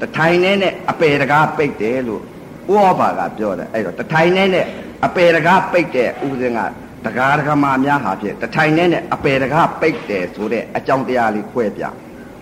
ထိုင်နဲ့အပေတကားပိတ်တယ်လို့ဥဩဘာကပြောတယ်အဲ့တော့တထိုင်နဲ့အပေတကားပိတ်တဲ့ဥစဉ်ကတကားတကမာများဟာဖြင့်တထိုင်နဲ့အပေတကားပိတ်တယ်ဆိုတဲ့အကြောင်းတရားလေးခွဲပြ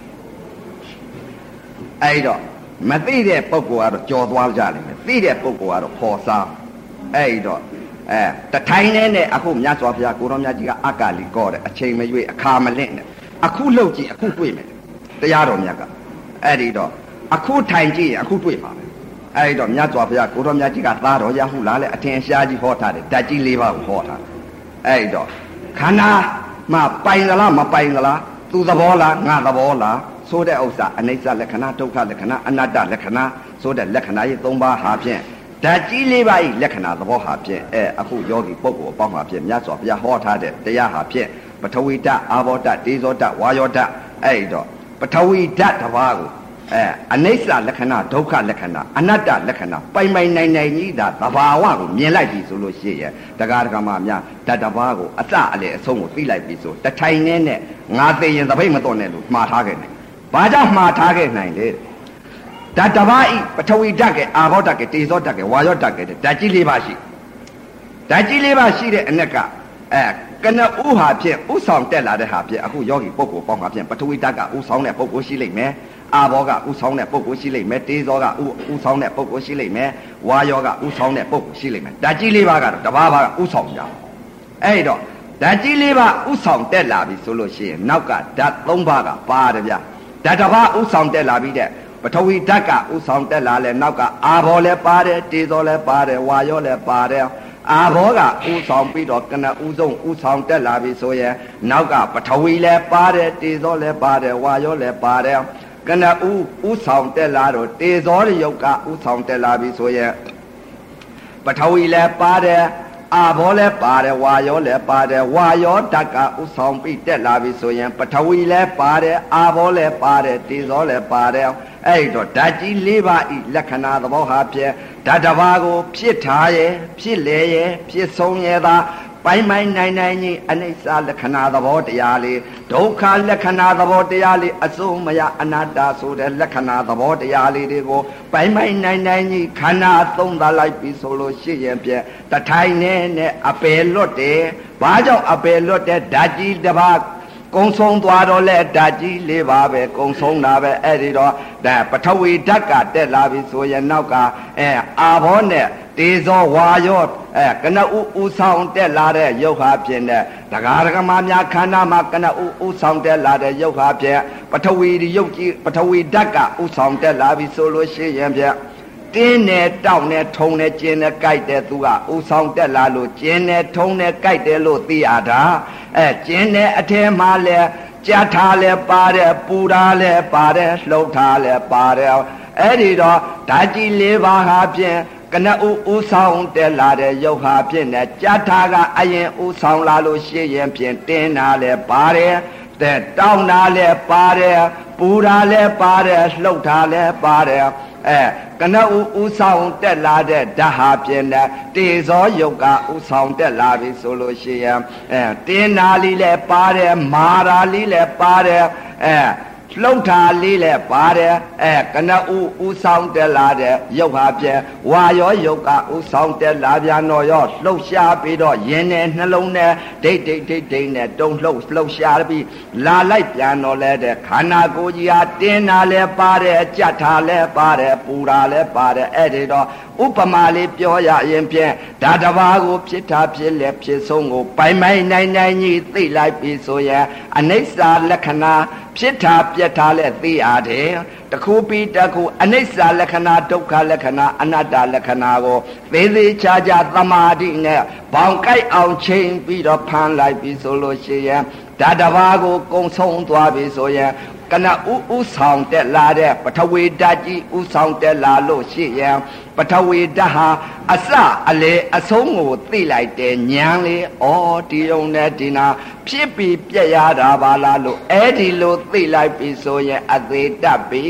အဲ့တော့မသိတဲ့ပုဂ္ဂိုလ်ကတော့ကြော်သွားကြလိမ့်မယ်သိတဲ့ပုဂ္ဂိုလ်ကတော့ခေါ်စားအဲ့တော့တထိုင်နဲ့အခုမြတ်စွာဘုရားကိုရောမြတ်ကြီးကအကလီကောတယ်အချိန်မရွေးအခါမလင့်နဲ့အခုလှုပ်ကြည့်အခုတွေ့မယ်တရားတော်မြတ်ကအဲ့ဒီတော့အခုထိုင်ကြည့်ရင်အခုတွေ့မှာပဲအဲ့ဒီတော့မြတ်စွာဘုရားကိုရောမြတ်ကြီးကသားတော်ရဟုလားလေအထင်ရှားကြီးဟောထားတယ်ဓာတ်ကြီး၄ပါးကိုဟောထားတယ်အဲ့ဒီတော့ခန္ဓာမှာပိုင်သလားမပိုင်သလားသူသဘောလားငါသဘောလားဆိုတဲ့ဥစ္စာအနိစ္စလက္ခဏာဒုက္ခလက္ခဏာအနတ္တလက္ခဏာဆိုတဲ့လက္ခဏာကြီး၃ပါးဟာဖြင့်ဓာတ်ကြီး၄ပါးဤလက္ခဏာသဘောဟာဖြင့်အခုယောဂီပုဂ္ဂိုလ်အပေါင်းဟာဖြင့်မြတ်စွာဘုရားဟောထားတဲ့တရားဟာဖြင့်ပထဝီဓာတ်အာဘောဓာတ်ဒေဇောဓာတ်ဝါယောဓာတ်အဲ့ဒီတော့ပထဝီဓာတ်တစ်ပါးကိုအနိစ္စလက္ခဏာဒုက္ခလက္ခဏာအနတ္တလက္ခဏာပိုင်ပိုင်နိုင်နိုင်ကြီးတာသဘာဝကိုမြင်လိုက်ပြီဆိုလို့ရှိရင်တရားဓမ္မများဓာတ်တစ်ပါးကိုအစအလေအဆုံးကိုသိလိုက်ပြီဆိုတထိုင်နဲ့ငါသိရင်သပိတ်မတော်နဲ့လို့မှားထားခဲ့တယ်ဘာကြောင့်မှားထားခဲ့နိုင်လဲဓာတ်တစ်ပါးဤပထဝီဓာတ်ကအာဘောဓာတ်ကတေဇောဓာတ်ကဝါယောဓာတ်ကဓာတ်ကြီး၄ပါးရှိဓာတ်ကြီး၄ပါးရှိတဲ့အနက်ကကနဦးဟာဖြင့်ဥဆောင်တက်လာတဲ့ဟာဖြင့်အခုယောဂီပုဂ္ဂိုလ်ပေါင်းဟာဖြင့်ပထဝီဓာတ်ကဥဆောင်တဲ့ပုဂ္ဂိုလ်ရှိလိမ့်မယ်အာဘောကဥဆောင်တဲ့ပုဂ္ဂိုလ်ရှိလိမ့်မယ်တေဇောကဥဆောင်တဲ့ပုဂ္ဂိုလ်ရှိလိမ့်မယ်ဝါယောကဥဆောင်တဲ့ပုဂ္ဂိုလ်ရှိလိမ့်မယ်ဓာတ်ကြီး၄ပါးကတော့တစ်ပါးကဥဆောင်ကြအဲ့တော့ဓာတ်ကြီး၄ပါးဥဆောင်တက်လာပြီဆိုလို့ရှိရင်နောက်ကဓာတ်၃ပါးကပါတယ်ဗျဓာတ်တစ်ပါးဥဆောင်တက်လာပြီးတဲ့ပထဝီဓာတ်ကဥဆောင်တက်လာလဲနောက်ကအာဘောလည်းပါတယ်တေဇောလည်းပါတယ်ဝါယောလည်းပါတယ်အာဘောကဥဆောင်ပြီးတော့ကနဦးဆုံးဥဆောင်တက်လာပြီဆိုရင်နောက်ကပထဝီလည်းပါတယ်တေဇောလည်းပါတယ်ဝါယောလည်းပါတယ်ကနဦးဥဆောင်တက်လာတော့တေဇောရုပ်ကဥဆောင်တက်လာပြီဆိုရင်ပထဝီလည်းပါတယ်အာဘောလည်းပါတယ်ဝါယောလည်းပါတယ်ဝါယောဓာတ်ကဥဆောင်ပြီးတက်လာပြီဆိုရင်ပထဝီလည်းပါတယ်အာဘောလည်းပါတယ်တေဇောလည်းပါတယ်အဲ့တော့ဓာတ်ကြီး၄ပါးဤလက္ခဏာသဘောဟာဖြင့်ဓာတ်တစ်ပါးကိုဖြစ်ထားရဲ့ဖြစ်လေရဲ့ဖြစ်ဆုံးရဲ့သာပိုင်ပိုင်နိုင်နိုင်ကြီးအနိစ္စလက္ခဏာသဘောတရားလေးဒုက္ခလက္ခဏာသဘောတရားလေးအစုံမရအနတ္တဆိုတဲ့လက္ခဏာသဘောတရားလေးတွေကိုပိုင်ပိုင်နိုင်နိုင်ကြီးခန္ဓာသုံးသလိုက်ပြီဆိုလို့ရှိရင်ဖြင့်တထိုင်နဲ့အပယ်လွတ်တယ်ဘာကြောင့်အပယ်လွတ်တဲ့ဓာတ်ကြီးတစ်ပါးကုံဆုံးသွားတော့လဲဓာတ်ကြီး၄ပါးပဲကုံဆုံးတာပဲအဲ့ဒီတော့ဒါပထဝီဓာတ်ကတက်လာပြီဆိုရင်နောက်ကအာဘောနဲ့တေဇောဝါယောကနဥဆောင်တက်လာတဲ့ရုပ်ဟာဖြင့်တဲ့ဒကာဒကမများခန္ဓာမှာကနဥဆောင်တက်လာတဲ့ရုပ်ဟာဖြင့်ပထဝီရုပ်ကြီးပထဝီဓာတ်ကဥဆောင်တက်လာပြီဆိုလို့ရှိရင်ဖြင့်တင်းနဲ့တောက်နဲ့ထုံနဲ့ကျင်းနဲ့ကြိုက်တဲ့သူကဥဆောင်တက်လာလို့ကျင်းနဲ့ထုံနဲ့ကြိုက်တယ်လို့သိရတာကျင်းနဲ့အထဲမှာလဲကြက်ထားလဲပါတယ်ပူထားလဲပါတယ်လှုပ်ထားလဲပါတယ်အဲ့ဒီတော့ဓာတ်ကြီး၄ပါးဟာဖြင့်ကနဥဆောင်တက်လာတဲ့ရုပ်ဟာဖြင့်နဲ့ကြက်ထားကအရင်ဥဆောင်လာလို့ရှိရင်ဖြင့်တင်းတာလဲပါတယ်တဲ့တောင်းတာလဲပါတယ်ပူတာလဲပါတယ်လှုပ်တာလဲပါတယ်ကနဥဆောင်တက်လာတဲ့ဓာတ်ဟာဖြင့်နဲ့တေဇောယုတ်ကဥဆောင်တက်လာပြီဆိုလို့ရှိရင်တင်းနာလေးလဲပါတယ်မာရာလေးလဲပါတယ်လှုပ်တာလေးလဲပါတယ်ကနဥဆောင်တက်လာတဲ့ယုတ်ဟာဖြင့်ဝါယောယုတ်ကဥဆောင်တက်လာပြန်တော့ရောလှုပ်ရှားပြီးတော့ယင်းနဲ့နှလုံးနဲ့ဒိတ်နဲ့တုံလှုပ်ရှားပြီးလာလိုက်ပြန်တော့လဲတဲ့ခန္ဓာကိုယ်ကြီးဟာတင်းတာလဲပါတယ်ကြက်တာလဲပါတယ်ပူတာလဲပါတယ်အဲ့ဒီတော့ဥပမာလေးပြောရရင်ဖြင့်ဓာတ်တစ်ပါးကိုဖြစ်တာဖြစ်လဲဖြစ်ဆုံးကိုပိုင်ပိုင်နိုင်နိုင်ကြီးသိလိုက်ပြီဆိုရင်အနိစ္စလက္ခဏာဖြစ်တာပြက်တာလဲသိရတယ်တခုပြီးတခုအနိစ္စလက္ခဏာဒုက္ခလက္ခဏာအနတ္တလက္ခဏာကိုသေးသေးချာချာသမာဓိနဲ့ဘောင်ကိုက်အောင်ချိန်ပြီးတော့ဖမ်းလိုက်ပြီဆိုလို့ရှိရင်ဓာတ်တစ်ပါးကိုကုံဆုံးသွားပြီဆိုရင်ကနဥဆောင်တက်လာတဲ့ပထဝီဓာတ်ကြီးဥဆောင်တက်လာလို့ရှိရင်ပထဝီဓာတ်ဟာအစအလေအဆုံးကိုသိလိုက်တယ်ဉာဏ်လေးဒီုံနဲ့ဒီနာဖြစ်ပြီးပြက်ရတာပါလားလို့အဲ့ဒီလိုသိလိုက်ပြီဆိုရင်အသေးတတ်ပြီ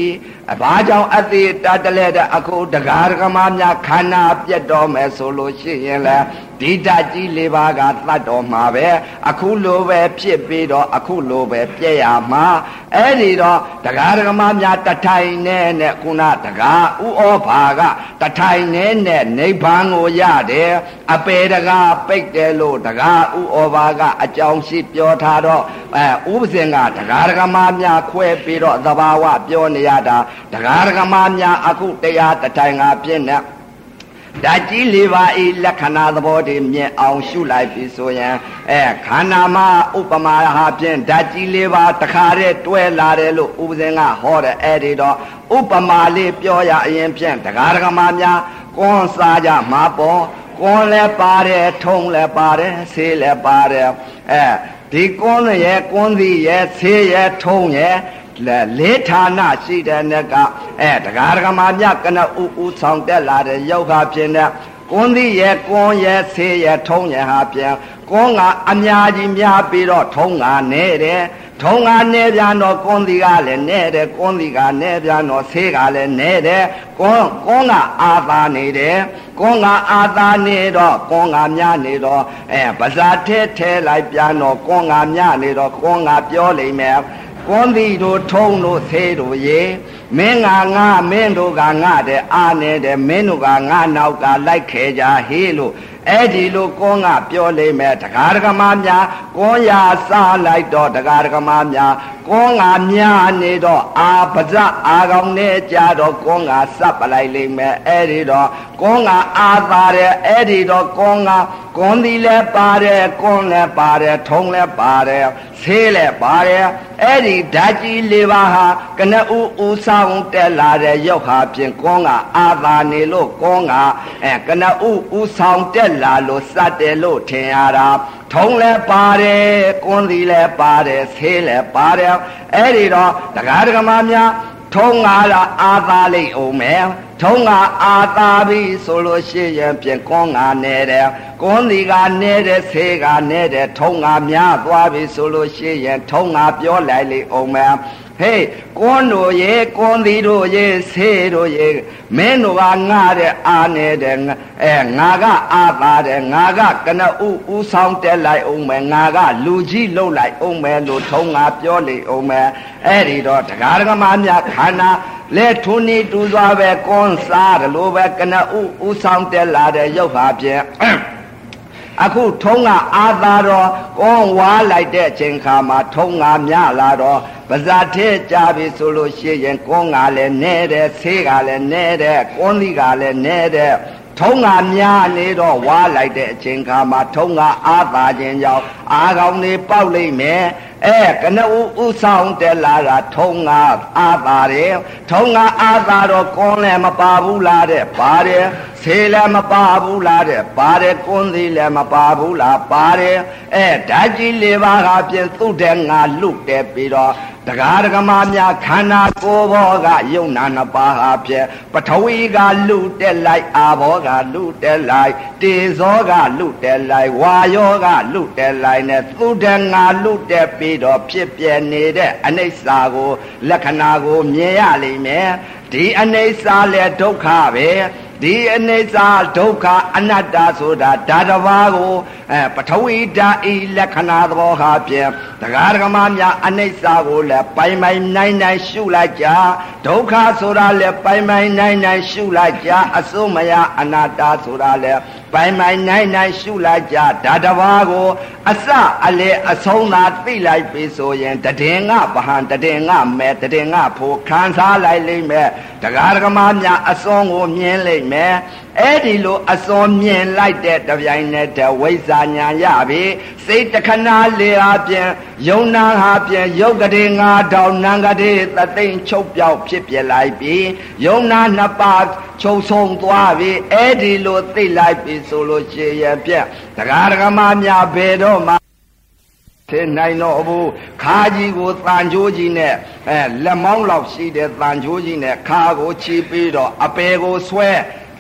ဘာကြောင့်အသေးတတ်တဲ့အခုတရားဓမ္မများခန္ဓာပြတ်တော်မယ်ဆိုလို့ရှိရင်လေဒီဓာတ်ကြီး၄ပါးကသတ်တော်မှာပဲအခုလိုပဲဖြစ်ပြီးတော့အခုလိုပဲပြည့်ရမှာအဲ့ဒီတော့တရားဓမ္မများတထိုင်နဲ့ခုနတရားဥဩဘာကတထိုင်နဲ့နိဗ္ဗာန်ကိုရတယ်အပေတရားပိတ်တယ်လို့တရားဥဩဘာကအကြောင်းရှိပြောထားတော့ဥပဇင်ကတရားဓမ္မများခွဲပြီးတော့သဘာဝပြောနေရတာတရားဓမ္မများအခုတရားတထိုင်ကပြည့်နေဓာတ်ကြီး၄ပါးဤလက္ခဏာသဘောတည်းမြင်အောင်ရှုလိုက်ပြီဆိုရင်ခန္ဓာမှာဥပမာဟာဖြင့်ဓာတ်ကြီး၄ပါးတခါတည်းတွဲလာတယ်လို့ဥပဇင်ကဟောတယ်အဲ့ဒီတော့ဥပမာလေးပြောရအရင်ဖြင့်တရားဓမ္မများကွန်စားကြမှာပေါ့ကွန်လည်းပါတယ်ထုံလည်းပါတယ်ဆေးလည်းပါတယ်ဒီကွန်ရဲ့ကွန်စီရဲ့ဆေးရဲ့ထုံရဲ့လေးဌာနရှိတဲ့နဲ့ကတရားဓမ္မမြတ်ကနဥဆောင်တက်လာတဲ့ယောဂဖြစ်နေကွန်သီးရဲ့ကွန်ရဲ့ဆေးရဲ့ထုံးရဲ့ဟာပြန်ကွန်ကအများကြီးများပြီးတော့ထုံးကနေတယ်ထုံးကနေပြန်တော့ကွန်သီးကလည်းနေတယ်ကွန်သီးကနေပြန်တော့ဆေးကလည်းနေတယ်ကွန်ကအာသာနေတယ်ကွန်ကအာသာနေတော့ကွန်ကများနေတော့ပါဇာထဲလိုက်ပြန်တော့ကွန်ကများနေတော့ကွန်ကပြောလိမ့်မယ်ကွန်သီတို့ထုံးတို့သေးတို့ရေမင်းကငါမင်းတို့ကငါတဲ့အာနေတဲ့မင်းတို့ကငါနောက်ကလိုက်ခဲကြဟေးလို့အဲ့ဒီလိုကွန်ကပြောလိမ့်မယ်တရားဓမ္မများကွန်ရစားလိုက်တော့တရားဓမ္မများကွန်ကများနေတော့အာပဇအာကောင်နဲ့ကြတော့ကွန်ကစပ်ပလိုက်လိမ့်မယ်အဲ့ဒီတော့ကွန်ကအာသာတယ်အဲ့ဒီတော့ကွန်သီလည်းပါတယ်ကွန်လည်းပါတယ်ထုံလည်းပါတယ်ဆေးလည်းပါတယ်အဲ့ဒီဓာတ်ကြီး၄ပါးဟာကနဥဆောင်တက်လာတဲ့ရုပ်ဟာဖြင့်ကွန်ကအာသာနေလို့ကွန်ကကနဥဆောင်တက်လာလို့စတယ်လို့ထင်ရတာထုံလည်းပါတယ်ကွန်သီလည်းပါတယ်ဆေးလည်းပါတယ်အဲ့ဒီတော့တရားဓမ္မများထုံးလာအာသာလိမ့်အောင်မယ်ထုံးကအာသာပြီဆိုလို့ရှိရင်ဖြင့်ကွန်ကနေတယ်ကွန်သီကနေတယ်ဆေးကနေတယ်ထုံးကများသွားပြီဆိုလို့ရှိရင်ထုံးကပြောလိုက်လိမ့်အောင်မယ်ဟေးကွန်တို့ရေကွန်သီတို့ရေဆေးတို့ရေမင်းတို့ကငါတဲ့အာနေတဲ့ငါကအာသာတဲ့ငါကကနဥဆောင်တက်လိုက်အောင်မယ်ငါကလူကြီးလှုပ်လိုက်အောင်မယ်လို့ထုံးကပြောလိုက်အောင်မယ်အဲ့ဒီတော့တရားဓမ္မများခန္ဓာလဲထုံနေတူစွာပဲကွန်စားတယ်လို့ပဲကနဥဆောင်တက်လာတဲ့ရုပ်ဟာဖြင့်အခုထုံးကအာသာတော့ကွန်ဝါလိုက်တဲ့အချိန်ခါမှာထုံးကများလာတော့ပါဇာထဲကြပြီဆိုလို့ရှိရင်ကွန်ကလည်းနဲတယ်ဆေးကလည်းနဲတယ်ကွန်သီးကလည်းနဲတယ်ထုံးကများနေတော့ဝါလိုက်တဲ့အချိန်ခါမှာထုံးကအာသာခြင်းကြောင့်အာကောင်တွေပေါက်လိမ့်မယ်ကနဥဆောင်တက်လာတာထုံးကအာသာတယ်ထုံးကအာသာတော့ကွန်လည်းမပါဘူးလားတဲ့ပါတယ်ဆေးလည်းမပါဘူးလားတဲ့ပါတယ်ကွန်သီးလည်းမပါဘူးလားပါတယ်ဓာတ်ကြီး၄ပါးကပြင်သူ့တဲ့ငါလွတ်တယ်ပြီးတော့တရားဓမ္မများခန္ဓာကိုယ်ဘောကယုံနာနှစ်ပါးဟာဖြင့်ပထဝီကလူတက်လိုက်အာဘောကလူတက်လိုက်တေဇောကလူတက်လိုက်ဝါယောကလူတက်လိုက်နဲ့သူတည်းငါလူတက်ပြီးတော့ဖြစ်ပြနေတဲ့အနိစ္စကိုလက္ခဏာကိုမြင်ရလိမ့်မယ်ဒီအနိစ္စလည်းဒုက္ခပဲဒီအနိစ္စဒုက္ခအနတ္တဆိုတာဓာတ်တစ်ပါးကိုပထဝီဓာတ်ဤလက္ခဏာသဘောဟာဖြင့်တရားဓမ္မများအနိစ္စကိုလည်းပိုင်ပိုင်နိုင်နိုင်ရှုလိုက်ကြဒုက္ခဆိုတာလည်းပိုင်ပိုင်နိုင်နိုင်ရှုလိုက်ကြအစုမယအနတ္တဆိုတာလည်းပိုင်ပိုင်နိုင်နိုင်ရှုလိုက်ကြဓာတ်တစ်ပါးကိုအစအလေအဆုံးသာသိလိုက်ပြီဆိုရင်တည်ငါဗဟံတည်ငါမဲတည်ငါဖို့ခံစားလိုက်လိမ့်မယ်တရားဓမ္မများအစွန်ကိုမြင်လိမ့်မယ်အဲ့ဒီလိုအစွန်မြင်လိုက်တဲ့တပြိုင်နက်တည်းဝိဇ္ဇာညာရပြီစိတ်တခဏလေးဟာပြန်ယုံနာဟာပြန်ယုတ်ကတိငါတောင်နံကတိသသိမ့်ချုပ်ပြောက်ဖြစ်ပြလိုက်ပြီယုံနာနှစ်ပါးချုပ်ဆုံးသွားပြီအဲ့ဒီလိုသိလိုက်ပြီဆိုလို့ရှိရင်ပြက်တရားဓမ္မများဘယ်တော့မှထင်နိုင်တော့ဘူးခါကြီးကိုတန်ချိုးကြီးနဲ့လက်မောင်းလောက်ရှိတဲ့တန်ချိုးကြီးနဲ့ခါကိုချီပြီးတော့အပေကိုဆွဲ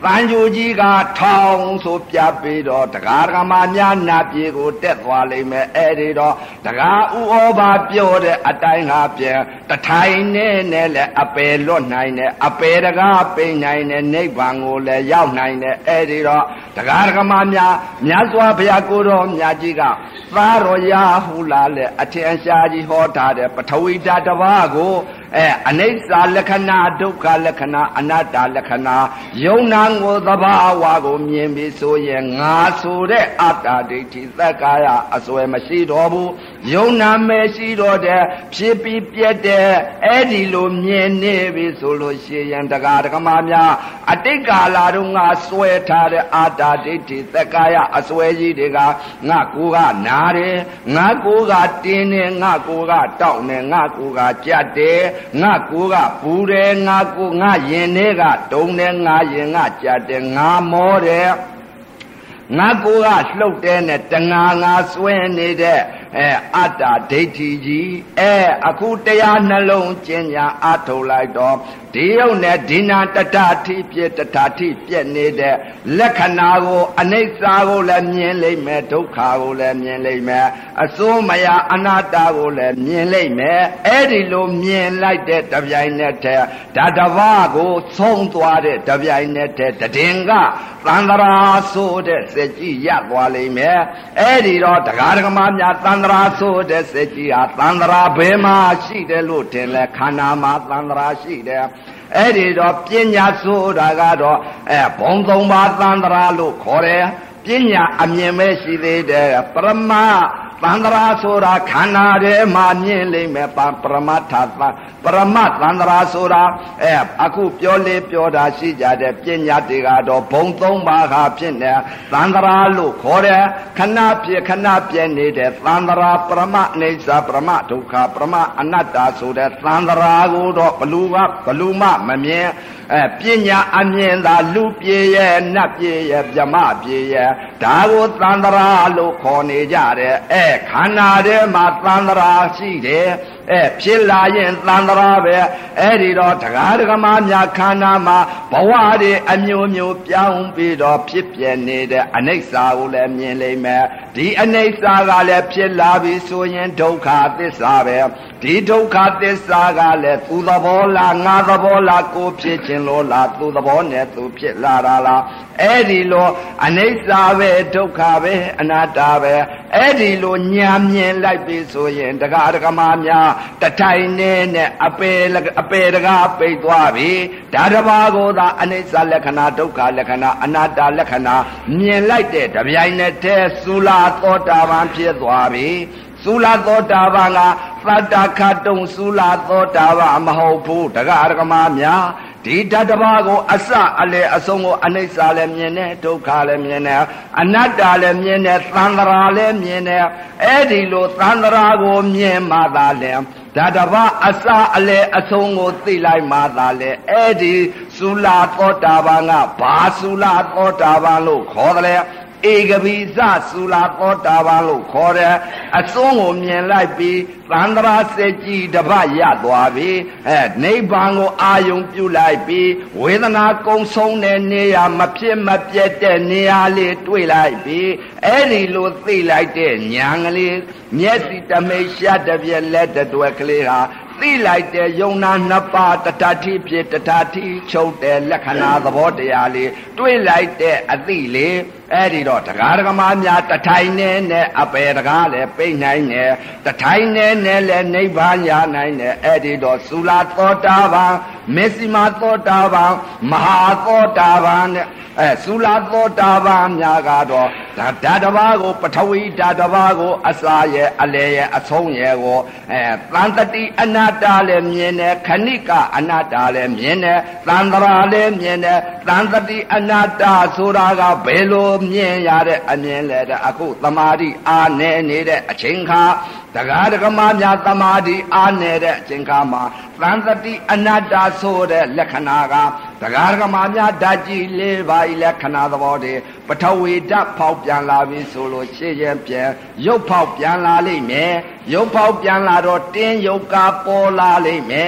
တန်ကြူကြီးကထောင်ဆိုပြပြီးတော့တရားဓမ္မများနာပြေကိုတက်သွားလိမ့်မယ်အဲ့ဒီတော့တရားဥဩဘာပြောတဲ့အတိုင်းဟာပြန်တထိုင်နဲ့လည်းအပယ်လွတ်နိုင်တယ်အပယ်တကားပိနိုင်တယ်နိဗ္ဗာန်ကိုလည်းရောက်နိုင်တယ်အဲ့ဒီတော့တရားဓမ္မများမြတ်စွာဘုရားကိုတော်မြတ်ကြီးကသာရောရာဟုလာလေအထင်ရှားကြီးဟောထားတဲ့ပထဝီဓာတ်တစ်ပါးကိုအနိစ္စလက္ခဏာဒုက္ခလက္ခဏာအနတ္တလက္ခဏာယုံနာကိုသဘာဝကိုမြင်ပြီးဆိုရင်ငါဆိုတဲ့အတ္တဒိဋ္ဌိသက္ကာယအစွဲမရှိတော့ဘူးယုံနာမရှိတော့တဲ့ဖြစ်ပြီးပြက်တဲ့အဲ့ဒီလိုမြင်နေပြီဆိုလို့ရှိရင်တရားဓမ္မများအတိတ်ကာလတုန်းကစွဲထားတဲ့အတ္တဒိဋ္ဌိသက္ကာယအစွဲကြီးတွေကငါကိုကနာတယ်ငါကိုကတင်းတယ်ငါကိုကတောက်တယ်ငါကိုကကြက်တယ်ငါကိုကပူတယ်ငါရင်ထဲကတုံတယ်ငါရင်ကကြက်တယ်ငါမောတယ်ငါကိုကလှုပ်တယ်နဲ့တငါငါစွဲနေတဲ့အတ္တဒိဋ္ဌိကြီးအခုတရားနှလုံးကျင့်ညာအထုတ်လိုက်တော့ဒီယုံနဲ့ဒီနာတတထိပြတတထိပြက်နေတဲ့လက္ခဏာကိုအနိစ္စကိုလည်းမြင်လိမ့်မယ်ဒုက္ခကိုလည်းမြင်လိမ့်မယ်အစိုးမယအနတ္တကိုလည်းမြင်လိမ့်မယ်အဲ့ဒီလိုမြင်လိုက်တဲ့တပြိုင်နက်တည်းဓာတဘာကိုဆုံးသွားတဲ့တပြိုင်နက်တည်းတည်င်ကသန္တရာဆိုတဲ့စက်ကြီးရသွားလိမ့်မယ်အဲ့ဒီတော့တရားဓမ္မများသန္တရာဆိုတဲ့စက်ကြီးဟာသန္တရာဘယ်မှာရှိတယ်လို့ထင်လဲခန္ဓာမှာသန္တရာရှိတယ်အဲ့ဒီတော့ပညာဆိုတာကတော့ဘုံသုံးပါးသန္တရာလို့ခေါ်တယ်ပညာအမြင်ပဲရှိသေးတယ်ပရမသန္တရာဆိုတာခန္ဓာထဲမှာမြင်လိမ့်မယ်ပရမတ္ထပရမသန္တရာဆိုတာအခုပြောလေပြောတာရှိကြတဲ့ပညာတွေကတော့ဘုံသုံးပါးဟာဖြစ်နေသန္တရာလို့ခေါ်တယ်ခဏဖြစ်ခဏပြည့်နေတဲ့သန္တရာပရမအိဋ္ဌပရမဒုက္ခပရမအနတ္တဆိုတဲ့သန္တရာကိုတော့ဘလူမမမြင်ပညာအမြင်သာလူပြေရဲ့နတ်ပြေရဲ့ဗြဟ္မပြေရဲ့ဒါကိုသန္တရာလို့ခေါ်နေကြတယ်ခန္ဓာထဲမှာသန္တရာရှိတယ်ဖြစ်လာရင်သန္တရာပဲအဲ့ဒီတော့တရားဓမ္မများခန္ဓာမှာဘဝတွေအမျိုးမျိုးပြောင်းပြီးတော့ဖြစ်ပြနေတဲ့အနိစ္စကိုလည်းမြင်လိမ့်မယ်ဒီအနိစ္စကလည်းဖြစ်လာပြီဆိုရင်ဒုက္ခသစ္စာပဲဒီဒုက္ခသစ္စာကလည်းသူသဘောလားငါသဘောလားကိုဖြစ်ခြင်းလို့လားသူသဘောနဲ့သူဖြစ်လာတာလားအဲ့ဒီလိုအနိစ္စပဲဒုက္ခပဲအနတ္တပဲအဲ့ဒီလိုညာမြင်လိုက်ပြီဆိုရင်တရားဓမ္မများတထိုင်နဲ့အပေတကားပိတ်သွားပြီဒါတပါးကိုသာအနိစ္စလက္ခဏာဒုက္ခလက္ခဏာအနတ္တလက္ခဏာမြင်လိုက်တဲ့တပြိုင်နက်တည်းသုလာသောတာပန်ဖြစ်သွားပြီသုလာသောတာပန်ကသတ္တခတုံသုလာသောတာပန်မဟုတ်ဘူးတရားဓမ္မများဒီဓာတ်တစ်ပါးကိုအစအလေအဆုံးကိုအနိစ္စလည်းမြင်တယ်ဒုက္ခလည်းမြင်တယ်အနတ္တလည်းမြင်တယ်သန္တရာလည်းမြင်တယ်အဲ့ဒီလိုသန္တရာကိုမြင်မှသာလေဓာတ်တစ်ပါးအစအလေအဆုံးကိုသိလိုက်မှသာလေအဲ့ဒီသုလာသောတာပန်ကဘာသုလာသောတာပန်လို့ခေါ်တယ်ဧကပိစသုလာသောတာပန်လို့ခေါ်တယ်အစွန်းကိုမြင်လိုက်ပြီးသန္တရာစက်ကြီးတပတ်ရသွားပြီနိဗ္ဗာန်ကိုအာယုံပြုလိုက်ပြီးဝေဒနာကုံဆုံးတဲ့နေရာမဖြစ်မပြတ်တဲ့နေရာလေးတွေ့လိုက်ပြီးအဲ့ဒီလိုသိလိုက်တဲ့ဉာဏ်ကလေးမျက်စိတမိတ်ရှက်တစ်ပြက်လက်တစ်တွက်ကလေးဟာသိလိုက်တဲ့ယုံနာနှစ်ပါးတတတိဖြစ်တတတိချုပ်တဲ့လက္ခဏာသဘောတရားလေးတွေ့လိုက်တဲ့အသိလေးအဲ့ဒီတော့တရားဓမ္မများတထိုင်နဲ့အပေတကားလည်းပိတ်နိုင်တယ်တထိုင်နဲ့လည်းနိဗ္ဗာန်ရနိုင်တယ်အဲ့ဒီတော့သုလာသောတာပန်မေစီမာသောတာပန်မဟာသောတာပန်နဲ့သုလာသောတာပန်များကတော့ဓာတ်တစ်ပါးကိုပထဝီဓာတ်တစ်ပါးကိုအစာရဲ့အလယ်ရဲ့အဆုံးရဲ့ကိုသံတတိအနတ္တလည်းမြင်တယ်ခဏိကအနတ္တလည်းမြင်တယ်သန္တရာလည်းမြင်တယ်သံတတိအနတ္တဆိုတာကဘယ်လိုမြင်ရတဲ့အမြင်လဲအခုသမာဓိအားနည်းနေတဲ့အချိန်ခါတရားဓမ္မများသမာဓိအားနည်းတဲ့အချိန်ခါမှာသံတတိအနတ္တဆိုတဲ့လက္ခဏာကတရားဓမ္မများဓာတ်ကြီး၄ပါးလက္ခဏာသဘောတည်းပထဝီဓာတ်ဖောက်ပြန်လာပြီဆိုလို့ရှင်းရင်ပြန်ရုပ်ဖောက်ပြန်လာလိမ့်မယ်ရုပ်ဖောက်ပြန်လာတော့တင်းယုတ်ကပေါ်လာလိမ့်မယ်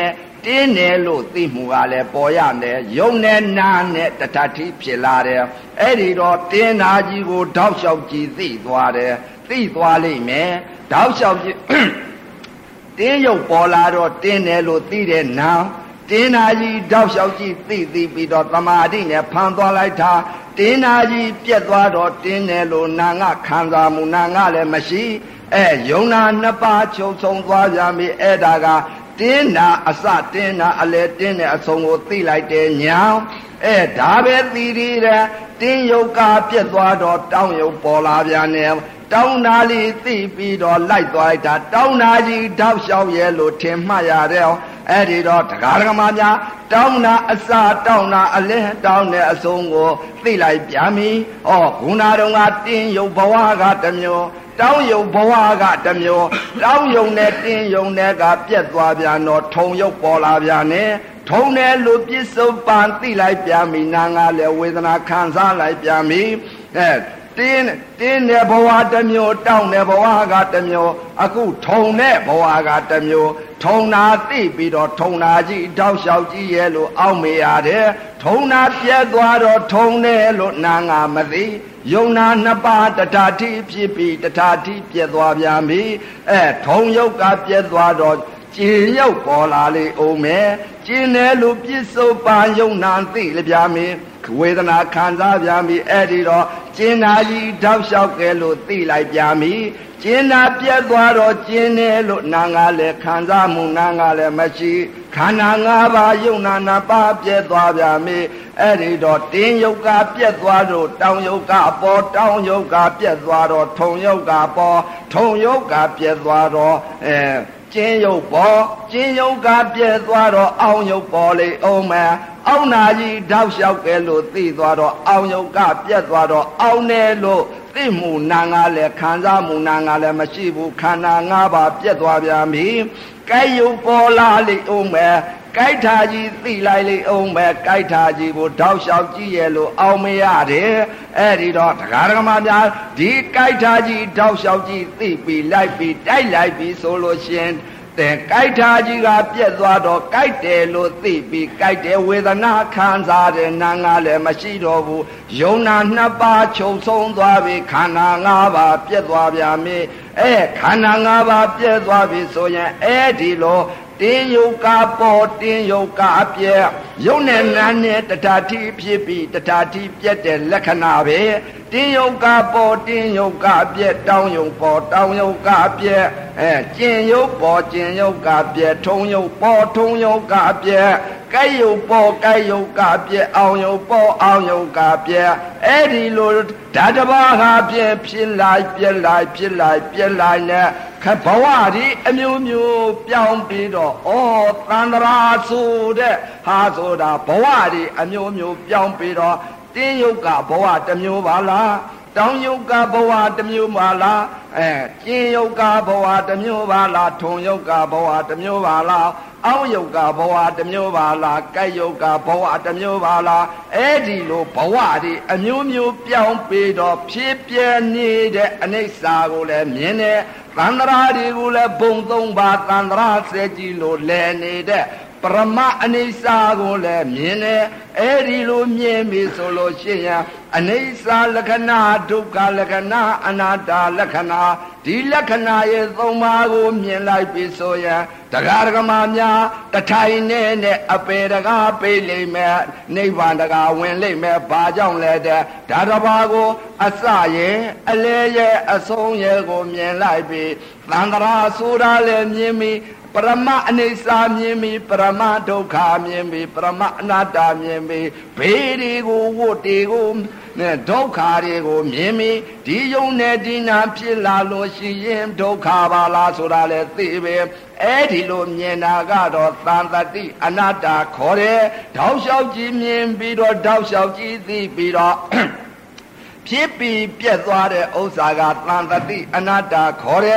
တင်းတယ်လို့သိမှုကလည်းပေါ်ရမယ်ယုံနဲ့နာနဲ့တထတိဖြစ်လာတယ်အဲ့ဒီတော့တင်းနာကြီးကိုတောက်လျှောက်ကြည့်သိသွားတယ်သိသွားလိမ့်မယ်တောက်လျှောက်ကြည့်တင်းရုပ်ပေါ်လာတော့တင်းတယ်လို့သိတဲ့နာတင်းနာကြီးတောက်လျှောက်ကြည့်သိပြီးတော့သမာဓိနဲ့ဖန်သွားလိုက်တာတင်းနာကြီးပြက်သွားတော့တင်းတယ်လို့နာငါခံစားမှုနာငါလည်းမရှိယုံနာနှစ်ပါးချုပ်ဆုံးသွားကြပြီအဲ့ဒါကတင်းနာအစတင်းနာအလဲတင်းတဲ့အဆုံးကိုသိလိုက်တယ်ညာဒါပဲသိရတဲ့တင်းယုတ်ကပြက်သွားတော့တောင်းယုတ်ပေါ်လာပြန်တယ်တောင်းနာလေးသိပြီးတော့လိုက်သွားလိုက်တာတောင်းနာကြီးတောက်လျှောက်ရဲ့လို့ထင်မှတ်ရတယ်အဲ့ဒီတော့တရားဓမ္မများတောင်းနာအစတောင်းနာအလဲတောင်းတဲ့အဆုံးကိုသိလိုက်ပြန်ပြီခုနတုန်းကတင်းယုတ်ဘဝကတစ်မျိုးတောင်းယုံဘဝကတစ်မျိုးတောင်းယုံနဲ့တင်းယုံနဲ့ကပြက်သွားပြန်တော့ထုံယုတ်ပေါ်လာပြန်တယ်ထုံတယ်လို့ပြစ္ဆုတ်ပန်သိလိုက်ပြန်ပြီနာငါလည်းဝေဒနာခံစားလိုက်ပြန်ပြီတင်းတဲ့ဘဝတစ်မျိုးတောင်းတဲ့ဘဝကတစ်မျိုးအခုထုံတဲ့ဘဝကတစ်မျိုးထုံနာသိပြီးတော့ထုံနာကြီးတောက်လျှောက်ကြီးရဲ့လို့အောက်မေရတယ်ထုံနာပြက်သွားတော့ထုံတယ်လို့နာငါမသိယုံနာနှစ်ပါးတထာတိဖြစ်ပြီးတထာတိပြက်သွားပြန်ပြီထုံယုတ်ကပြက်သွားတော့ကျင်ယုတ်ပေါ်လာလေအောင်မယ်ကျင်တယ်လို့ပြစ္ဆုတ်ပန်ယုံနာသိလပြန်ပြီဝေဒနာခံစားပြန်ပြီအဲ့ဒီတော့ကျင်နာကြီးတောက်လျှောက်ကဲလို့သိလိုက်ပြန်ပြီကျင်နာပြက်သွားတော့ကျင်တယ်လို့နာငါလည်းခံစားမှုနာငါလည်းမရှိခန္ဓာ၅ပါးယုံနာနှစ်ပါးပြက်သွားပြန်ပြီအဲ့ဒီတော့တင်းယုတ်ကပြက်သွားတော့တောင်းယုတ်ကပေါ်တောင်းယုတ်ကပြက်သွားတော့ထုံယုတ်ကပေါ်ထုံယုတ်ကပြက်သွားတော့ကျင်းယုတ်ပေါ်ကျင်းယုတ်ကပြက်သွားတော့အောင်ယုတ်ပေါ်လေအောင်မယ်အောင်နာကြီးတောက်လျှောက်ကဲလို့သိသွားတော့အောင်ယုတ်ကပြက်သွားတော့အောင်တယ်လို့သိမှုနာငါလည်းခံစားမှုနာငါလည်းမရှိဘူးခန္ဓာ၅ပါးပြက်သွားပြန်ပြီကဲယုတ်ပေါ်လာလေအောင်မယ်ကြိုက်တာကြီးသိလိုက်လေအောင်ပဲကြိုက်တာကြီးကိုတောက်လျှောက်ကြည့်ရဲ့လို့အောင်မရတယ်အဲ့ဒီတော့တရားဓမ္မများဒီကြိုက်တာကြီးတောက်လျှောက်ကြည့်သိပြီးလိုက်ပြီးတိုက်လိုက်ပြီးဆိုလို့ရှင်တဲ့ကြိုက်တာကြီးကပြက်သွားတော့ကြိုက်တယ်လို့သိပြီးကြိုက်တယ်ဝေဒနာခံစားတယ်နာငါလည်းမရှိတော့ဘူးယုံနာနှစ်ပါးချုပ်ဆုံးသွားပြီခန္ဓာ၅ပါးပြက်သွားပြန်ပြီခန္ဓာ၅ပါးပြက်သွားပြီဆိုရင်အဲ့ဒီလိုတင်းယုတ်ကပေါ်တင်းယုတ်ကအပြက်ယုံနဲ့နာနဲ့တထာတိဖြစ်ပြီးတထာတိပြက်တဲ့လက္ခဏာပဲတင်းယုတ်ကပေါ်တင်းယုတ်ကအပြက်တောင်းယုတ်ပေါ်တောင်းယုတ်ကအပြက်ကျင်ယုတ်ပေါ်ကျင်ယုတ်ကအပြက်ထုံယုတ်ပေါ်ထုံယုတ်ကအပြက်ကြိုက်ယုတ်ပေါ်ကြိုက်ယုတ်ကအပြက်အောင်ယုတ်ပေါ်အောင်ယုတ်ကအပြက်အဲ့ဒီလိုဓာတ်တစ်ပါးဟာပြက်ဖြစ်လိုက်ပြက်လိုက်ဖြစ်လိုက်ပြက်လိုက်နဲ့ဘဝဒီအမျိုးမျိုးပြောင်းပြီးတော့သန္တရာဆိုတဲ့ဟာဆိုတာဘဝဒီအမျိုးမျိုးပြောင်းပြီးတော့တင်းယုတ်ကဘဝတစ်မျိုးပါလားတောင်းယုတ်ကဘဝတစ်မျိုးပါလားကျင်ယုတ်ကဘဝတစ်မျိုးပါလားထုံယုတ်ကဘဝတစ်မျိုးပါလားအောင်းယုတ်ကဘဝတစ်မျိုးပါလားကြိုက်ယုတ်ကဘဝတစ်မျိုးပါလားအဲ့ဒီလိုဘဝဒီအမျိုးမျိုးပြောင်းပြီးတော့ဖြစ်ပြနေတဲ့အနိစ္စကိုလည်းမြင်တယ်သန္တရာတွေကိုလည်းဘုံသုံးပါသန္တရာစဲကြီးလို့လဲနေတဲ့ပရမအနိစ္စကိုလည်းမြင်တယ်အဲ့ဒီလိုမြင်ပြီဆိုလို့ရှိရင်အနိစ္စလက္ခဏာဒုက္ခလက္ခဏာအနတ္တလက္ခဏာဒီလက္ခဏာရဲ့သုံးပါးကိုမြင်လိုက်ပြီဆိုရင်တရားဓမ္မများတထိုင်နဲ့အပေတကားပေးလိမ့်မယ်နိဗ္ဗာန်တကားဝင်လိမ့်မယ်ဘာကြောင့်လဲတဲ့ဓာတ်တစ်ပါးကိုအစရဲ့အလဲရဲ့အဆုံးရဲ့ကိုမြင်လိုက်ပြီသန္တရာဆိုတာလည်းမြင်ပြီပရမအနိစ္စမြင်ပြီပရမဒုက္ခမြင်ပြီပရမအနတ္တမြင်ပြီဘေးတွေကိုဝတ်တွေကိုဒုက္ခတွေကိုမြင်ပြီဒီယုံနဲ့ဒီနာဖြစ်လာလို့ရှိရင်ဒုက္ခပါလားဆိုတာလည်းသိပဲအဲ့ဒီလိုမြင်တာကတော့သံတတိအနတ္တခေါ်တယ်တောက်လျှောက်ကြည့်မြင်ပြီးတော့တောက်လျှောက်ကြည့်သိပြီးတော့ဖြစ်ပြီးပြက်သွားတဲ့ဥစ္စာကသံတတိအနတ္တခေါ်တယ်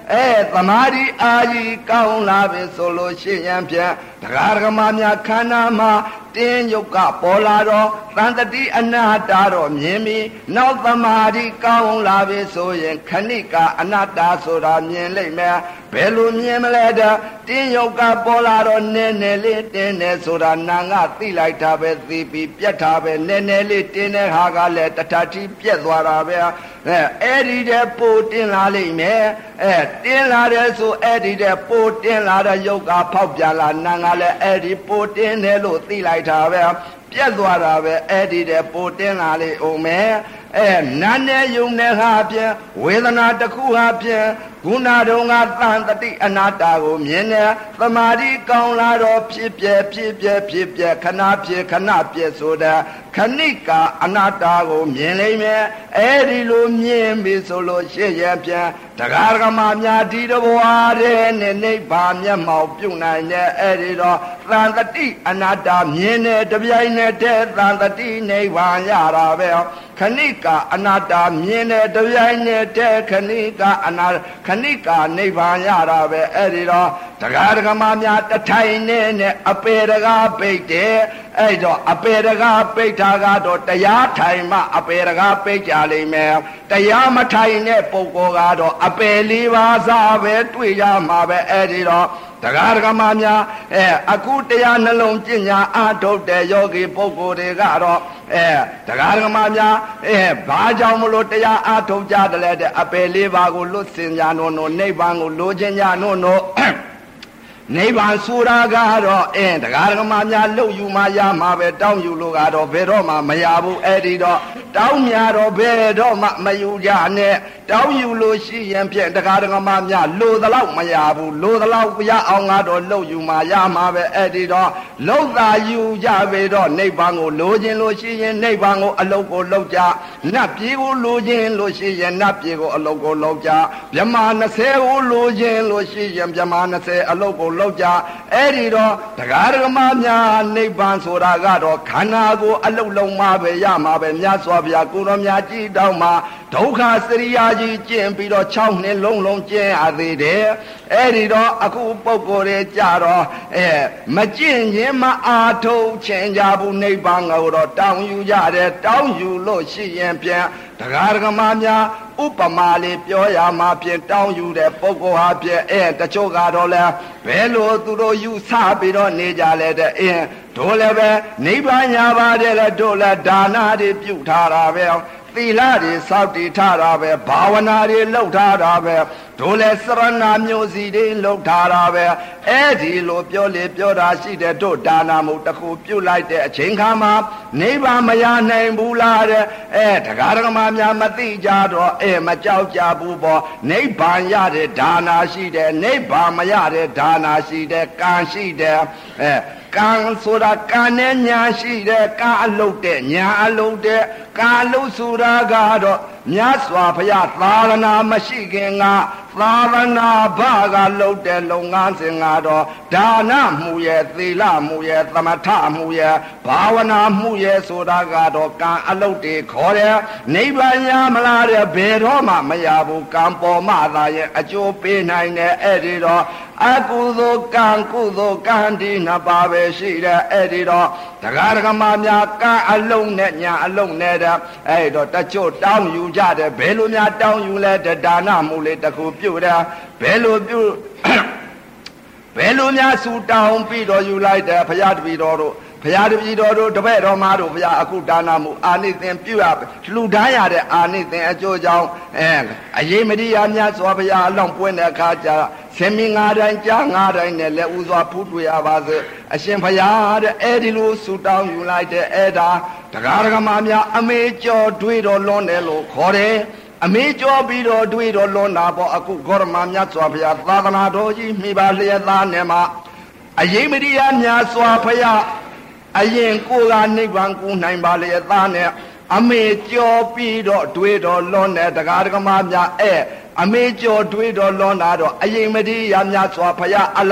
သမာဓိအာကြီးကောင်းလာပြီဆိုလို့ရှိရင်ဖြင့်တရားဓမ္မများခန္ဓာမှာတင်းယုတ်ကပေါ်လာတော့သံတတိအနာတ္တတော့မြင်ပြီးနောက်သမာဓိကောင်းလာပြီဆိုရင်ခဏိကအနတ္တဆိုတာမြင်လိမ့်မယ်ဘယ်လိုမြင်မလဲတဲ့တင်းယုတ်ကပေါ်လာတော့နည်းနည်းလေးတင်းနေဆိုတာနာငါသိလိုက်တာပဲသိပြီးပြတ်တာပဲနည်းနည်းလေးတင်းတဲ့ဟာကလည်းတထတိပြတ်သွားတာပဲအဲ့ဒီတဲ့ပိုတင်းလာလိမ့်မယ်တင်းလာတယ်ဆိုအဲ့ဒီတဲ့ပိုတင်းလာတဲ့ယုတ်ကဖောက်ပြန်လာနာငါလည်းအဲ့ဒီပိုတင်းတယ်လို့သိလိုက်တာပဲပြတ်သွားတာပဲအဲ့ဒီတဲ့ပိုတင်းလာလိမ့်အောင်မယ်နာနဲ့ယုံနဲ့ဟာဖြင့်ဝေဒနာတစ်ခုဟာဖြင့်ခုနတုန်းကသံတတိအနာတ္တကိုမြင်တယ်သမာဓိကောင်းလာတော့ဖြစ်ပြခဏဖြစ်ခဏပြည့်ဆိုတဲ့ခဏိကအနာတ္တကိုမြင်လိမ့်မယ်အဲ့ဒီလိုမြင်ပြီဆိုလို့ရှိရင်ဖြင့်တရားဓမ္မများဒီတဘွားတဲ့နဲ့နိဗ္ဗာန်မျက်မှောက်ပြုနိုင်တဲ့အဲ့ဒီတော့သံတတိအနာတ္တမြင်တဲ့တပြိုင်နက်တည်းသံတတိနိဗ္ဗာန်ရတာပဲခဏိကအနာတ္တမြင်တဲ့တပြိုင်နက်တည်းခဏိကနိဗ္ဗာန်ရတာပဲအဲ့ဒီတော့တရားဓမ္မများတထိုင်နဲ့အပေတကားပိတ်တယ်အဲ့တော့အပေတကားပိတ်တာကတော့တရားထိုင်မှအပေတကားပိတ်ကြလိမ့်မယ်တရားမထိုင်တဲ့ပုဂ္ဂိုလ်ကတော့အပေလေးပါးစားပဲတွေ့ရမှာပဲအဲ့ဒီတော့တရားဓမ္မများအခုတရားနှလုံးကျင့်ညာအားထုတ်တဲ့ယောဂီပုဂ္ဂိုလ်တွေကတော့တရားဓမ္မများဘာကြောင့်မလို့တရားအားထုတ်ကြတယ်လဲတဲ့အပေလေးပါးကိုလွတ်စင်ကြနို့နိဗ္ဗာန်ကိုလိုချင်ကြနို့နိဗ္ဗာန်ဆိုတာကတော့တရားဓမ္မများလှုပ်ယူမှရမှာပဲတောင်းယူလို့ကတော့ဘယ်တော့မှမရဘူးအဲ့ဒီတော့တောင်းများတော့ဘယ်တော့မှမယူကြနဲ့တောင်းယူလို့ရှိရင်ဖြင့်တရားဓမ္မများလိုသလောက်မရဘူးလိုသလောက်ရအောင်ကတော့လှုပ်ယူမှရမှာပဲအဲ့ဒီတော့လှုပ်သာယူကြပြီတော့နိဗ္ဗာန်ကိုလိုချင်လို့ရှိရင်နိဗ္ဗာန်ကိုအလုတ်ကိုလှုပ်ကြနတ်ပြည်ကိုလိုချင်လို့ရှိရင်နတ်ပြည်ကိုအလုတ်ကိုလှုပ်ကြဗြဟ္မာ20ကိုလိုချင်လို့ရှိရင်ဗြဟ္မာ20အလုတ်ကိုလှုပ်ကြအဲ့ဒီတော့တရားဓမ္မများနိဗ္ဗာန်ဆိုတာကတော့ခန္ဓာကိုအလုတ်လုံးမှပဲရမှာပဲမြတ်စွာဘုရားကိုရောမြတ်ကြီးတောင်းမှာဒုက္ခစရိယာကြီးကျင့်ပြီးတော့6နှစ်လုံးကျင့်ရသေးတယ်အဲ့ဒီတော့အခုပုဂ္ဂိုလ်တွေကြတော့မကျင့်ရင်မအားထုတ်ခြင်းကြဘူးနိဗ္ဗာန်ကိုတော့တောင်းယူကြတယ်တောင်းယူလို့ရှိရင်ပြန်တရားဓမ္မများဥပမာလေးပြောရမှာဖြင့်တောင်းယူတဲ့ပုဂ္ဂိုလ်ဟာဖြင့်တချို့ကတော့လဲဘယ်လိုသူတို့ယူဆပြီးတော့နေကြလဲတဲ့တို့လည်းပဲနိဗ္ဗာန်ရပါတယ်လေတို့လည်းဒါနတွေပြုထားတာပဲသီလတွေစောင့်တည်ထားတာပဲဘာဝနာတွေလုပ်ထားတာပဲတို့လည်းစရဏမျိုးစီတွေလုပ်ထားတာပဲအဲ့ဒီလိုပြောလေပြောတာရှိတဲ့တို့ဒါနမှုတစ်ခုပြုလိုက်တဲ့အချိန်ခါမှာနိဗ္ဗာန်မရနိုင်ဘူးလားတဲ့တရားဓမ္မများမသိကြတော့မကြောက်ကြဘူးပေါ့နိဗ္ဗာန်ရတဲ့ဒါနာရှိတယ်နိဗ္ဗာန်မရတဲ့ဒါနာရှိတယ်ကံရှိတယ်ကံဆိုတာကံနဲ့ညာရှိတယ်ကံအလုပ်တဲ့ညာအလုပ်တဲ့ကံအလုပ်ဆိုတာကတော့မြတ်စွာဘုရားသာသနာမရှိခင်ကသာသနာဘကလုပ်တဲ့လုပ်ငန်းစဉ်ကတော့ဒါနမှုရဲ့သီလမှုရဲ့သမထမှုရဲ့ဘာဝနာမှုရဲ့ဆိုတာကတော့ကံအလုပ်တွေခေါ်တယ်နိဗ္ဗာန်ရမလားတဲ့ဘယ်တော့မှမရဘူးကံပေါ်မှသာရဲ့အကျိုးပေးနိုင်တယ်အဲ့ဒီတော့အကုသိုလ်ကံကုသိုလ်ကံဒီနှစ်ပါးပဲရှိတယ်အဲ့ဒီတော့တရားဓမ္မများကံအလုံးနဲ့ညာအလုံးနဲ့တဲ့အဲ့တော့တချို့တောင်းယူကြတယ်ဘယ်လိုများတောင်းယူလဲဒါနမှုလေးတစ်ခုပြုတယ်ဘယ်လိုပြုဘယ်လိုများဆူတောင်းပြီးတော့ယူလိုက်တယ်ဘုရားတပည့်တော်တို့ဘုရားတပည့်တော်တို့တပည့်တော်မတို့ဘုရားအခုဒါနမှုအာနိသင်ပြုရလှူဒန်းရတဲ့အာနိသင်အကျိုးကြောင့်အရေးမရိယာများစွာဘုရားအလောင်းပွင့်တဲ့အခါကျဆင်မင်း၅တိုင်းကြား၅တိုင်းနဲ့လက်ဦးစွာဖူးတွေ့ရပါစေအရှင်ဘုရားတဲ့အဲ့ဒီလိုဆူတောင်းယူလိုက်တဲ့အဲ့ဒါတရားဓမ္မများအမေကျော်တွေးတော်လွန်တယ်လို့ခေါ်တယ်အမေကျော်ပြီးတော့တွေးတော်လွန်တာပေါ့အခုဂေါရမမြတ်စွာဘုရားသာသနာတော်ကြီးမိပါလျက်သားနဲ့မှာအရေးမရိယာများစွာဘုရားအရင်ကိုကနိဗ္ဗာန်ကိုနိုင်ပါလေသားနဲ့အမေကျော်ပြီးတော့တွေးတော်လွန်တဲ့တရားဓမ္မများအမေကျော်တွေးတော်လွန်တာတော့အရင်မတိရများစွာဘုရားအလောင်း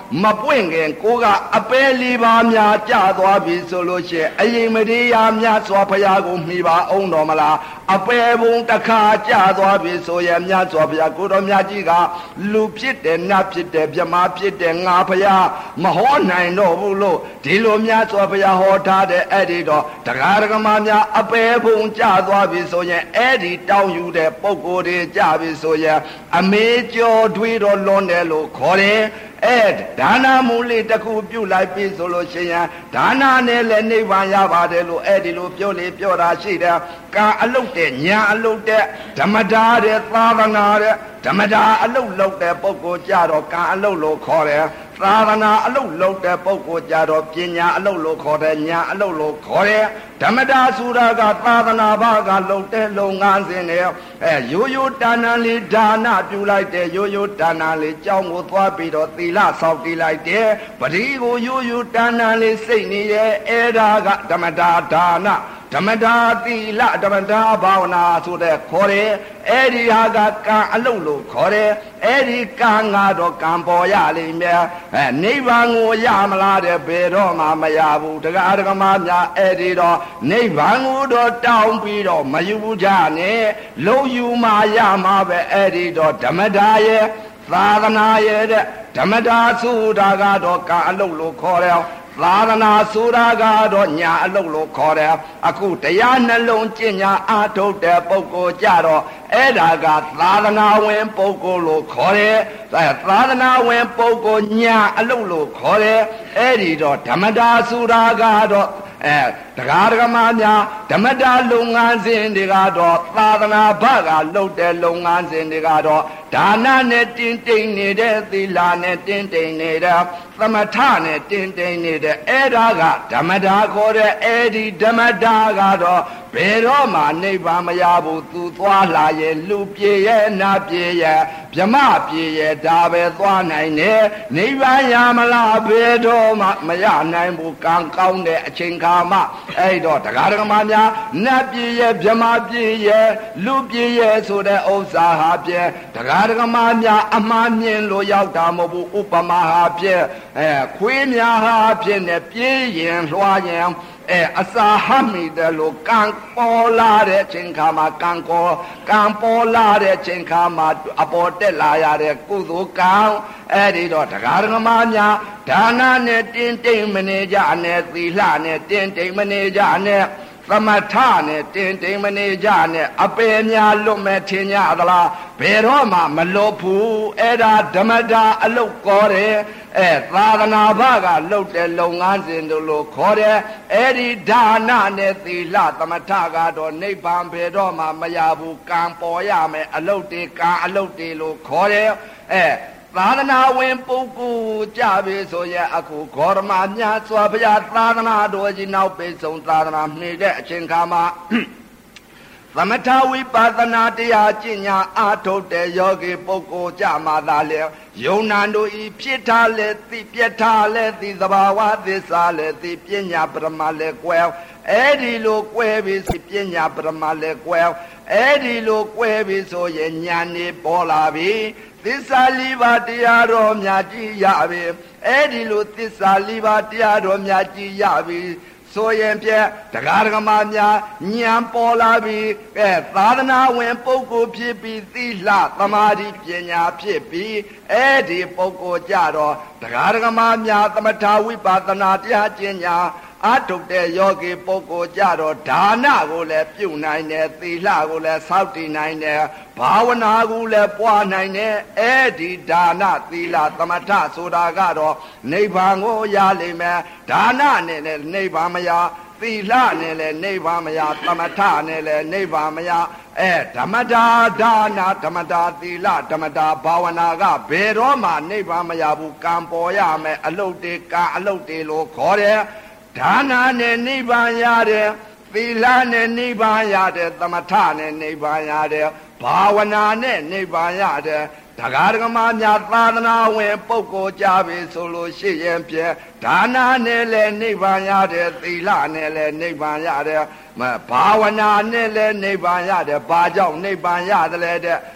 မပွင့်ခင်ကိုကအပဲလေးပါများကြသွားပြီဆိုလို့ရှိရင်အရင်မရေရာမြတ်စွာဘုရားကိုမိပါအောင်တော်မလားအပဲဘုံတစ်ခါကြသွားပြီဆိုရင်မြတ်စွာဘုရားကိုတော်မြတ်ကြီးကလူဖြစ်တယ်နတ်ဖြစ်တယ်မြမဖြစ်တယ်ငါဘုရားမဟောနိုင်တော့ဘူးလို့ဒီလိုမြတ်စွာဘုရားဟောထားတဲ့အဲ့ဒီတော့တရားဓမ္မများအပဲဘုံကြသွားပြီဆိုရင်အဲ့ဒီတောင်းယူတဲ့ပုဂ္ဂိုလ်တွေကြပြီဆိုရင်အမေကျော်တွေးတော့လွန်တယ်လို့ခေါ်တယ်ဒါနမူလေးတစ်ခုပြုလိုက်ပြီဆိုလို့ရှိရင်ဒါနနဲ့လည်းနိဗ္ဗာန်ရပါတယ်လို့အဲ့ဒီလိုပြောလေပြောတာရှိတယ်ကံအလုတ်တဲ့ညာအလုတ်တဲ့ဓမ္မတာတဲ့သာသနာတဲ့ဓမ္မတာအလုတ်လုပ်တဲ့ပုဂ္ဂိုလ်ကြတော့ကံအလုတ်လို့ခေါ်တယ်သာသနာအလုတ်လုပ်တဲ့ပုဂ္ဂိုလ်ကြတော့ပညာအလုတ်လို့ခေါ်တယ်ညာအလုတ်လို့ခေါ်တယ်ဓမ္မတာဆိုတာကသာသနာဘာကလုပ်တဲ့လုပ်ငန်းစဉ်တွေရိုးရိုးတဏ္ဍာလေးဒါနပြုလိုက်တယ်ရိုးရိုးတဏ္ဍာလေးကြောင်းကိုသွားပြီးတော့သီလဆောက်တည်လိုက်တယ်ပတိကိုရိုးရိုးတဏ္ဍာလေးစိတ်နေရဲ့အဲ့ဒါကဓမ္မတာဒါနဓမ္မတာသီလဓမ္မတာဘာဝနာဆိုတဲ့ခေါ်တယ်အဲ့ဒီဟာကကံအလုပ်လို့ခေါ်တယ်အဲ့ဒီကံကတော့ကံပေါ်ရလိမ့်မယ်နိဗ္ဗာန်ကိုရမလားတဲ့ဘယ်တော့မှမရဘူးတရားဓမ္မများအဲ့ဒီတော့နိဗ္ဗာန်ကိုတော့တောင်းပြီးတော့မယူကြနဲ့လုံးယူမှရမှာပဲအဲ့ဒီတော့ဓမ္မတာရဲ့သာသနာရဲ့တဲ့ဓမ္မတာဆိုတာကတော့ကံအလုပ်လို့ခေါ်တယ်သာသနာဆိုတာကတော့ညာအလုပ်လို့ခေါ်တယ်အခုတရားနှလုံးကျင့်ညာအားထုတ်တဲ့ပုဂ္ဂိုလ်ကြတော့အဲ့ဒါကသာသနာဝင်ပုဂ္ဂိုလ်လို့ခေါ်တယ်သာသနာဝင်ပုဂ္ဂိုလ်ညာအလုပ်လို့ခေါ်တယ်အဲ့ဒီတော့ဓမ္မတာဆိုတာကတော့တရားဓမ္မများဓမ္မတာလုပ်ငန်းစဉ်တွေကတော့သာသနာဘကလုပ်တဲ့လုပ်ငန်းစဉ်တွေကတော့ဒါနနဲ့တင်းတိမ်နေတဲ့သီလနဲ့တင်းတိမ်နေတဲ့သမထနဲ့တင်းတိမ်နေတဲ့အဲ့ဒါကဓမ္မတာခေါ်တဲ့အဲ့ဒီဓမ္မတာကတော့ဘယ်တော့မှနိဗ္ဗာန်မရဘူးသူသွားလာရဲ့လူပြေရဲ့နတ်ပြေရဲ့ဗြဟ္မပြေရဲ့ဒါပဲသွားနိုင်တယ်နိဗ္ဗာန်ရမလားဘယ်တော့မှမရနိုင်ဘူးကံကောင်းတဲ့အချိန်ခါမှအဲ့တော့တရားဓမ္မများနတ်ပြေရဲ့ဗြဟ္မပြေရဲ့လူပြေရဲ့ဆိုတဲ့ဥစ္စာဟာပြေတရားဓမ္မများအမှားမြင်လို့ရောက်တာမဟုတ်ဘူးဥပမာဟာပြေခွေးများဟာပြေနဲ့ပြေးရင်လွှားရင်အစာဟမိတယ်လို့ကံပေါ်လာတဲ့ချိန်ခါမှာကံပေါ်လာတဲ့ချိန်ခါမှာအပေါ်တက်လာရတဲ့ကုသိုလ်ကံအဲ့ဒီတော့တရားဓမ္မများဒါနနဲ့တင်းတိမ်မနေကြနဲ့သီလနဲ့တင်းတိမ်မနေကြနဲ့သမထနဲ့တင်းတိမ်မနေကြနဲ့အပေများလွတ်မဲ့ထင်ကြသလားဘယ်တော့မှမလွတ်ဘူးအဲ့ဒါဓမ္မတာအလုတ်ခေါ်တယ်သာသနာဘကလှုပ်တဲ့လုပ်ငန်းစဉ်တို့လို့ခေါ်တယ်အဲ့ဒီဒါနနဲ့သီလသမထကတော့နိဗ္ဗာန်ဘယ်တော့မှမရဘူးကံပေါ်ရမယ်အလုတ်တွေကံအလုတ်တွေလို့ခေါ်တယ်သာသနာဝင်ပုဂ္ဂိုလ်ကြပြီဆိုရင်အခုဂေါရမမြတ်စွာဘုရားသာသနာတော်ကြီးနောက်ပိတ်ဆုံးသာသနာနှိမ့်တဲ့အချိန်ခါမှာသမထဝိပဿနာတရားကျင့်ညာအားထုတ်တဲ့ယောဂီပုဂ္ဂိုလ်ကြမှာသာလေယုံနာတို့ဤဖြစ်ထားလေသိပြတ်ထားလေသိသဘာဝသစ္စာလေသိပညာပရမလေကွယ်အဲ့ဒီလိုကွယ်ပြီးပညာပရမလေကွယ်အဲ့ဒီလိုကွယ်ပြီးဆိုရင်ဉာဏ်နေပေါ်လာပြီသစ္စာလေးပါးတရားတော်မြတ်ကြီးရပြီအဲ့ဒီလိုသစ္စာလေးပါးတရားတော်မြတ်ကြီးရပြီဆိုရင်ဖြင့်တရားဓမ္မများဉာဏ်ပေါ်လာပြီးသာသနာဝင်ပုဂ္ဂိုလ်ဖြစ်ပြီးသီလသမာဓိပညာဖြစ်ပြီးအဲ့ဒီပုဂ္ဂိုလ်ကြတော့တရားဓမ္မများသမထဝိပဿနာတရားကျင့်ညာအထုတ်တဲ့ယောဂီပုဂ္ဂိုလ်ကြတော့ဒါနကိုလည်းပြုနိုင်တယ်သီလကိုလည်းစောင့်တည်နိုင်တယ်ဘာဝနာကိုလည်းပွားနိုင်တယ်အဲ့ဒီဒါနသီလသမထဆိုတာကတော့နိဗ္ဗာန်ကိုရလိမ့်မယ်ဒါနနဲ့လည်းနိဗ္ဗာန်မရသီလနဲ့လည်းနိဗ္ဗာန်မရသမထနဲ့လည်းနိဗ္ဗာန်မရဓမ္မတာဒါနဓမ္မတာသီလဓမ္မတာဘာဝနာကဘယ်တော့မှနိဗ္ဗာန်မရဘူးကံပေါ်ရမယ်အလုတ်တွေကံအလုတ်တွေလို့ခေါ်တယ်ဒါနနဲ့နိဗ္ဗာန်ရတယ်သီလနဲ့နိဗ္ဗာန်ရတယ်သမထနဲ့နိဗ္ဗာန်ရတယ်ဘာဝနာနဲ့နိဗ္ဗာန်ရတယ်တရားဓမ္မများသာသနာဝင်ပုဂ္ဂိုလ်ကြပြီဆိုလို့ရှိရင်ဖြင့်ဒါနနဲ့လည်းနိဗ္ဗာန်ရတယ်သီလနဲ့လည်းနိဗ္ဗာန်ရတယ်ဘာဝနာနဲ့လည်းနိဗ္ဗာန်ရတယ်ဘာကြောင့်နိဗ္ဗာန်ရတယ်လဲတဲ့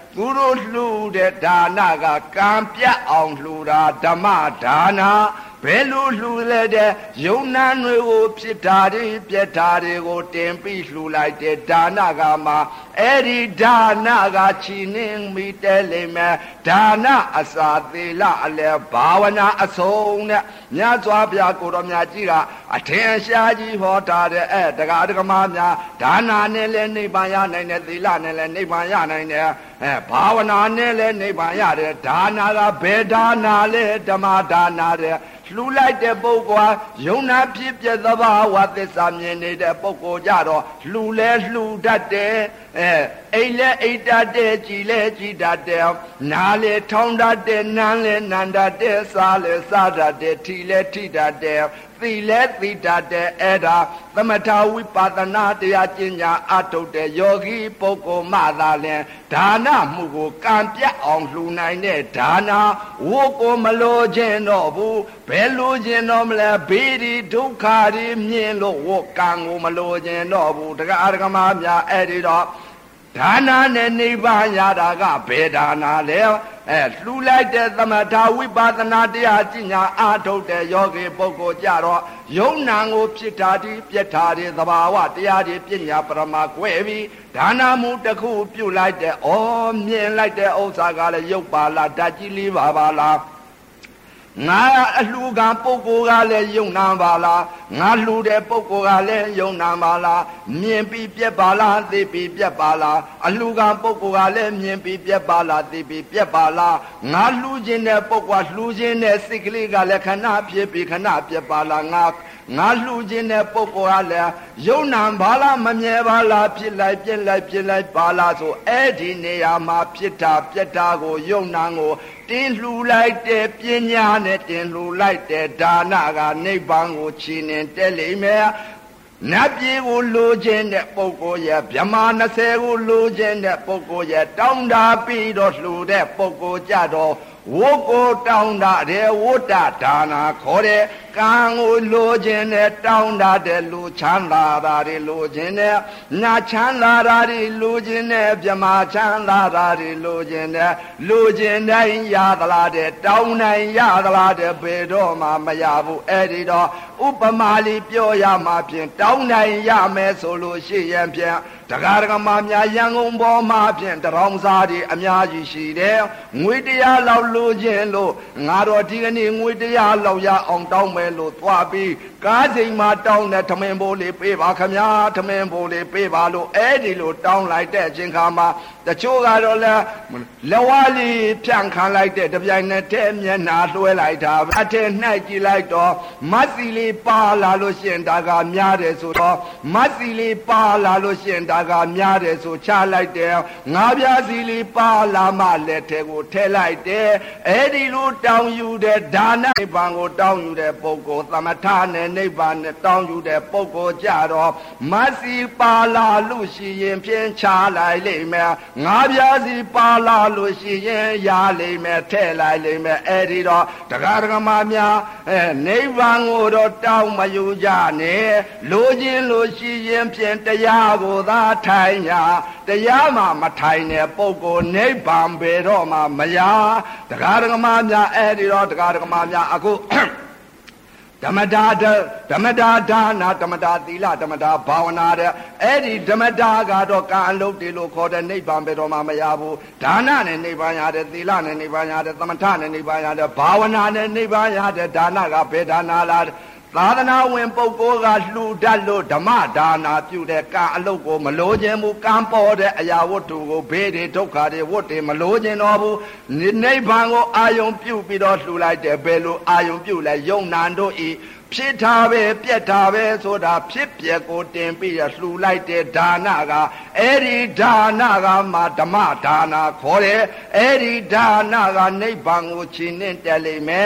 သူတို့လှူတဲ့ဒါနကကံပြတ်အောင်လှူတာဓမ္မဒါနာဘယ်လိုလှူလဲတဲ့ယုံနာတွေကိုဖြစ်တာတွေပြက်တာတွေကိုတင်ပြီးလှူလိုက်တဲ့ဒါနကမှအဲ့ဒီဒါနကချီနှင်းမိတဲလိမ့်မယ်ဒါနအစာသေးလအလဲဘာဝနာအဆုံးနဲ့မြတ်စွာဘုရားကိုတော်မြတ်ကြီးကအထင်ရှားကြီးဟောထားတဲ့တရားဓမ္မများဒါနနဲ့လည်းနိဗ္ဗာန်ရနိုင်တယ်သီလနဲ့လည်းနိဗ္ဗာန်ရနိုင်တယ်ဘာဝနာနဲ့လည်းနိဗ္ဗာန်ရတယ်ဒါနာကဘယ်ဒါနာလဲဓမ္မဒါနာတဲ့လှူလိုက်တဲ့ပုဂ္ဂိုလ်ဟာယုံနာဖြစ်ပြသဘာဝသစ္စာမြင်နေတဲ့ပုဂ္ဂိုလ်ကြတော့လှူလဲလှူတတ်တယ်အိမ်လဲအိမ်တတ်တယ်ကြည်လဲကြည်တတ်တယ်နားလဲထောင်းတတ်တယ်နမ်းလဲနမ်းတတ်တယ်စားလဲစားတတ်တယ်ထီလဲထီတတ်တယ်သီလဲသီတတ်တယ်အဲ့ဒါသမထဝိပဿနာတရားကျင့်ညာအထုတ်တဲ့ယောဂီပုဂ္ဂိုလ်မှသာလျှင်ဒါနမှုကိုကံပြတ်အောင်လှူနိုင်တဲ့ဒါနာဝို့ကိုမလိုခြင်းတော့ဘူးဘယ်လိုခြင်းတော့မလဲဘေးဒီဒုက္ခတွေမြင်လို့ဝို့ကံကိုမလိုခြင်းတော့ဘူးတရားဓမ္မများအဲ့ဒီတော့ဒါနနဲ့နိဗ္ဗာန်ရတာကဘယ်ဒါနလဲလှူလိုက်တဲ့သမထဝိပဿနာတရားကျင့်ညာအားထုတ်တဲ့ယောဂီပုဂ္ဂိုလ်ကြတော့ယုံနာကိုဖြစ်တာဒီပြက်တာဒီသဘာဝတရားဒီပညာပရမကွဲပြီးဒါနမှုတစ်ခုပြုလိုက်တဲ့မြင်လိုက်တဲ့ဥစ္စာကလည်းရုပ်ပါလားဓာတ်ကြီးလေးပါလားငါအလှူကပုဂ္ဂိုလ်ကလည်းယုံနာပါလားငါလှူတဲ့ပုဂ္ဂိုလ်ကလည်းယုံနာပါလားမြင်ပြီးပြက်ပါလားသိပြီးပြက်ပါလားအလှူကပုဂ္ဂိုလ်ကလည်းမြင်ပြီးပြက်ပါလားသိပြီးပြက်ပါလားငါလှူခြင်းတဲ့ပုဂ္ဂိုလ်လှူခြင်းတဲ့စိတ်ကလေးကလည်းခဏဖြစ်ပြီးခဏပြက်ပါလားငါလှူခြင်းတဲ့ပုဂ္ဂိုလ်ကလည်းယုံနာပါလားမမြဲပါလားဖြစ်လိုက်ပြက်လိုက်ဖြစ်လိုက်ပါလားဆိုအဲ့ဒီနေရာမှာဖြစ်တာပြက်တာကိုယုံနာကိုတင်လှူလိုက်တဲ့ပညာနဲ့တင်လှူလိုက်တဲ့ဒါနကနိဗ္ဗာန်ကိုချီးနှင်တက်လိမ့်မယ်နတ်ပြည်ကိုလိုခြင်းတဲ့ပုဂ္ဂိုလ်ရဲ့ဗြဟ္မာ20ကိုလိုခြင်းတဲ့ပုဂ္ဂိုလ်ရဲ့တောင်းတာပြီးတော့လှူတဲ့ပုဂ္ဂိုလ်ကြတော့ဝို့ကိုတောင်းတာတဲ့ဝိတ္တဒါနာခေါ်တဲ့ကံကိုလိုခြင်းနဲ့တောင်းတာတဲ့လူချမ်းသာတာတွေလိုခြင်းနဲ့နာချမ်းသာတာတွေလိုခြင်းနဲ့ဗြဟ္မာချမ်းသာတာတွေလိုခြင်းနဲ့လိုခြင်းတိုင်းရသလားတဲ့တောင်းနိုင်ရသလားတဲ့ဘယ်တော့မှမရဘူးအဲ့ဒီတော့ဥပမာလေးပြောရမှာဖြင့်တောင်းနိုင်ရမယ်ဆိုလို့ရှိရင်ဖြင့်တရားဓမ္မများရန်ကုန်ပေါ်မှာဖြင့်တရောင်စားတွေအများကြီးရှိတယ်ငွေတရားလောက်လိုခြင်းလို့ငါတော့ဒီကနေ့ငွေတရားလောက်ရအောင်တောင်းမယ်လို့သွားပြီးကားစိမ်မှာတောင်းတဲ့ထမင်းဘိုးလေးပေးပါခမညာထမင်းဘိုးလေးပေးပါလို့အဲ့ဒီလိုတောင်းလိုက်တဲ့အချိန်ခါမှာတချို့ကတော့လည်းလက်ဝါးလေးဖြန့်ခံလိုက်တဲ့တပြိုင်နက်တည်းမျက်နှာလွှဲလိုက်တာအထက်နှိုက်ကြည့်လိုက်တော့မတ်စီလေးပါလာလို့ရှိရင်ဒါကများတယ်ဆိုတော့မတ်စီလေးပါလာလို့ရှိရင်ဒါကများတယ်ဆိုချလိုက်တယ်ငါးပြားစီလေးပါလာမှလက်ထဲကိုထည့်လိုက်တယ်အဲ့ဒီလိုတောင်းယူတဲ့ဒါနနိဗ္ဗာန်ကိုတောင်းယူတဲ့ပုဂ္ဂိုလ်သမထနဲ့နိဗ္ဗာန်နဲ့တောင်းယူတဲ့ပုဂ္ဂိုလ်ကြတော့မတ်စီပါလာလို့ရှိရင်ဖြင်းချလိုက်လိမ့်မယ်ငါးပြားစီပါလာလို့ရှိရင်ရလိမ့်မယ်ထည့်လိုက်လိမ့်မယ်အဲ့ဒီတော့တရားဓမ္မများနိဗ္ဗာန်ကိုတော့တောင်းမယူကြနဲ့လိုခြင်းလို့ရှိရင်ဖြင့်တရားကိုသာထိုင်ရတရားမှမထိုင်တဲ့ပုဂ္ဂိုလ်နိဗ္ဗာန်ဘယ်တော့မှမရတရားဓမ္မများအဲ့ဒီတော့တရားဓမ္မများအခုဓမ္မတာဒါနာဓမ္မတာသီလဓမ္မတာဘာဝနာတဲ့အဲ့ဒီဓမ္မတာကတော့ကံအလုပ်တွေလို့ခေါ်တဲ့နိဗ္ဗာန်ဘယ်တော့မှမရဘူးဒါနနဲ့နိဗ္ဗာန်ရတယ်သီလနဲ့နိဗ္ဗာန်ရတယ်သမထနဲ့နိဗ္ဗာန်ရတယ်ဘာဝနာနဲ့နိဗ္ဗာန်ရတဲ့ဒါနကဘယ်ဒါနာလားသာသနာဝင်ပုဂ္ဂိုလ်ကလှူတတ်လို့ဓမ္မဒါနာပြုတဲ့ကံအလုပ်ကိုမလိုခြင်းမူကံပေါ်တဲ့အရာဝတ္ထုကိုဘေးတွေဒုက္ခတွေဝတ်တွေမလိုခြင်းတော့ဘူးနိဗ္ဗာန်ကိုအာယုံပြုပြီးတော့လှူလိုက်တယ်ဘယ်လိုအာယုံပြုလဲယုံနာတို့ဤဖြစ်တာပဲပြက်တာပဲဆိုတာဖြစ်ပြက်ကိုတင်ပြီးရလှူလိုက်တဲ့ဒါနကအဲ့ဒီဒါနကမှဓမ္မဒါနခေါ်တယ်အဲ့ဒီဒါနကနိဗ္ဗာန်ကိုချီးနှင့်တက်လိမ့်မယ်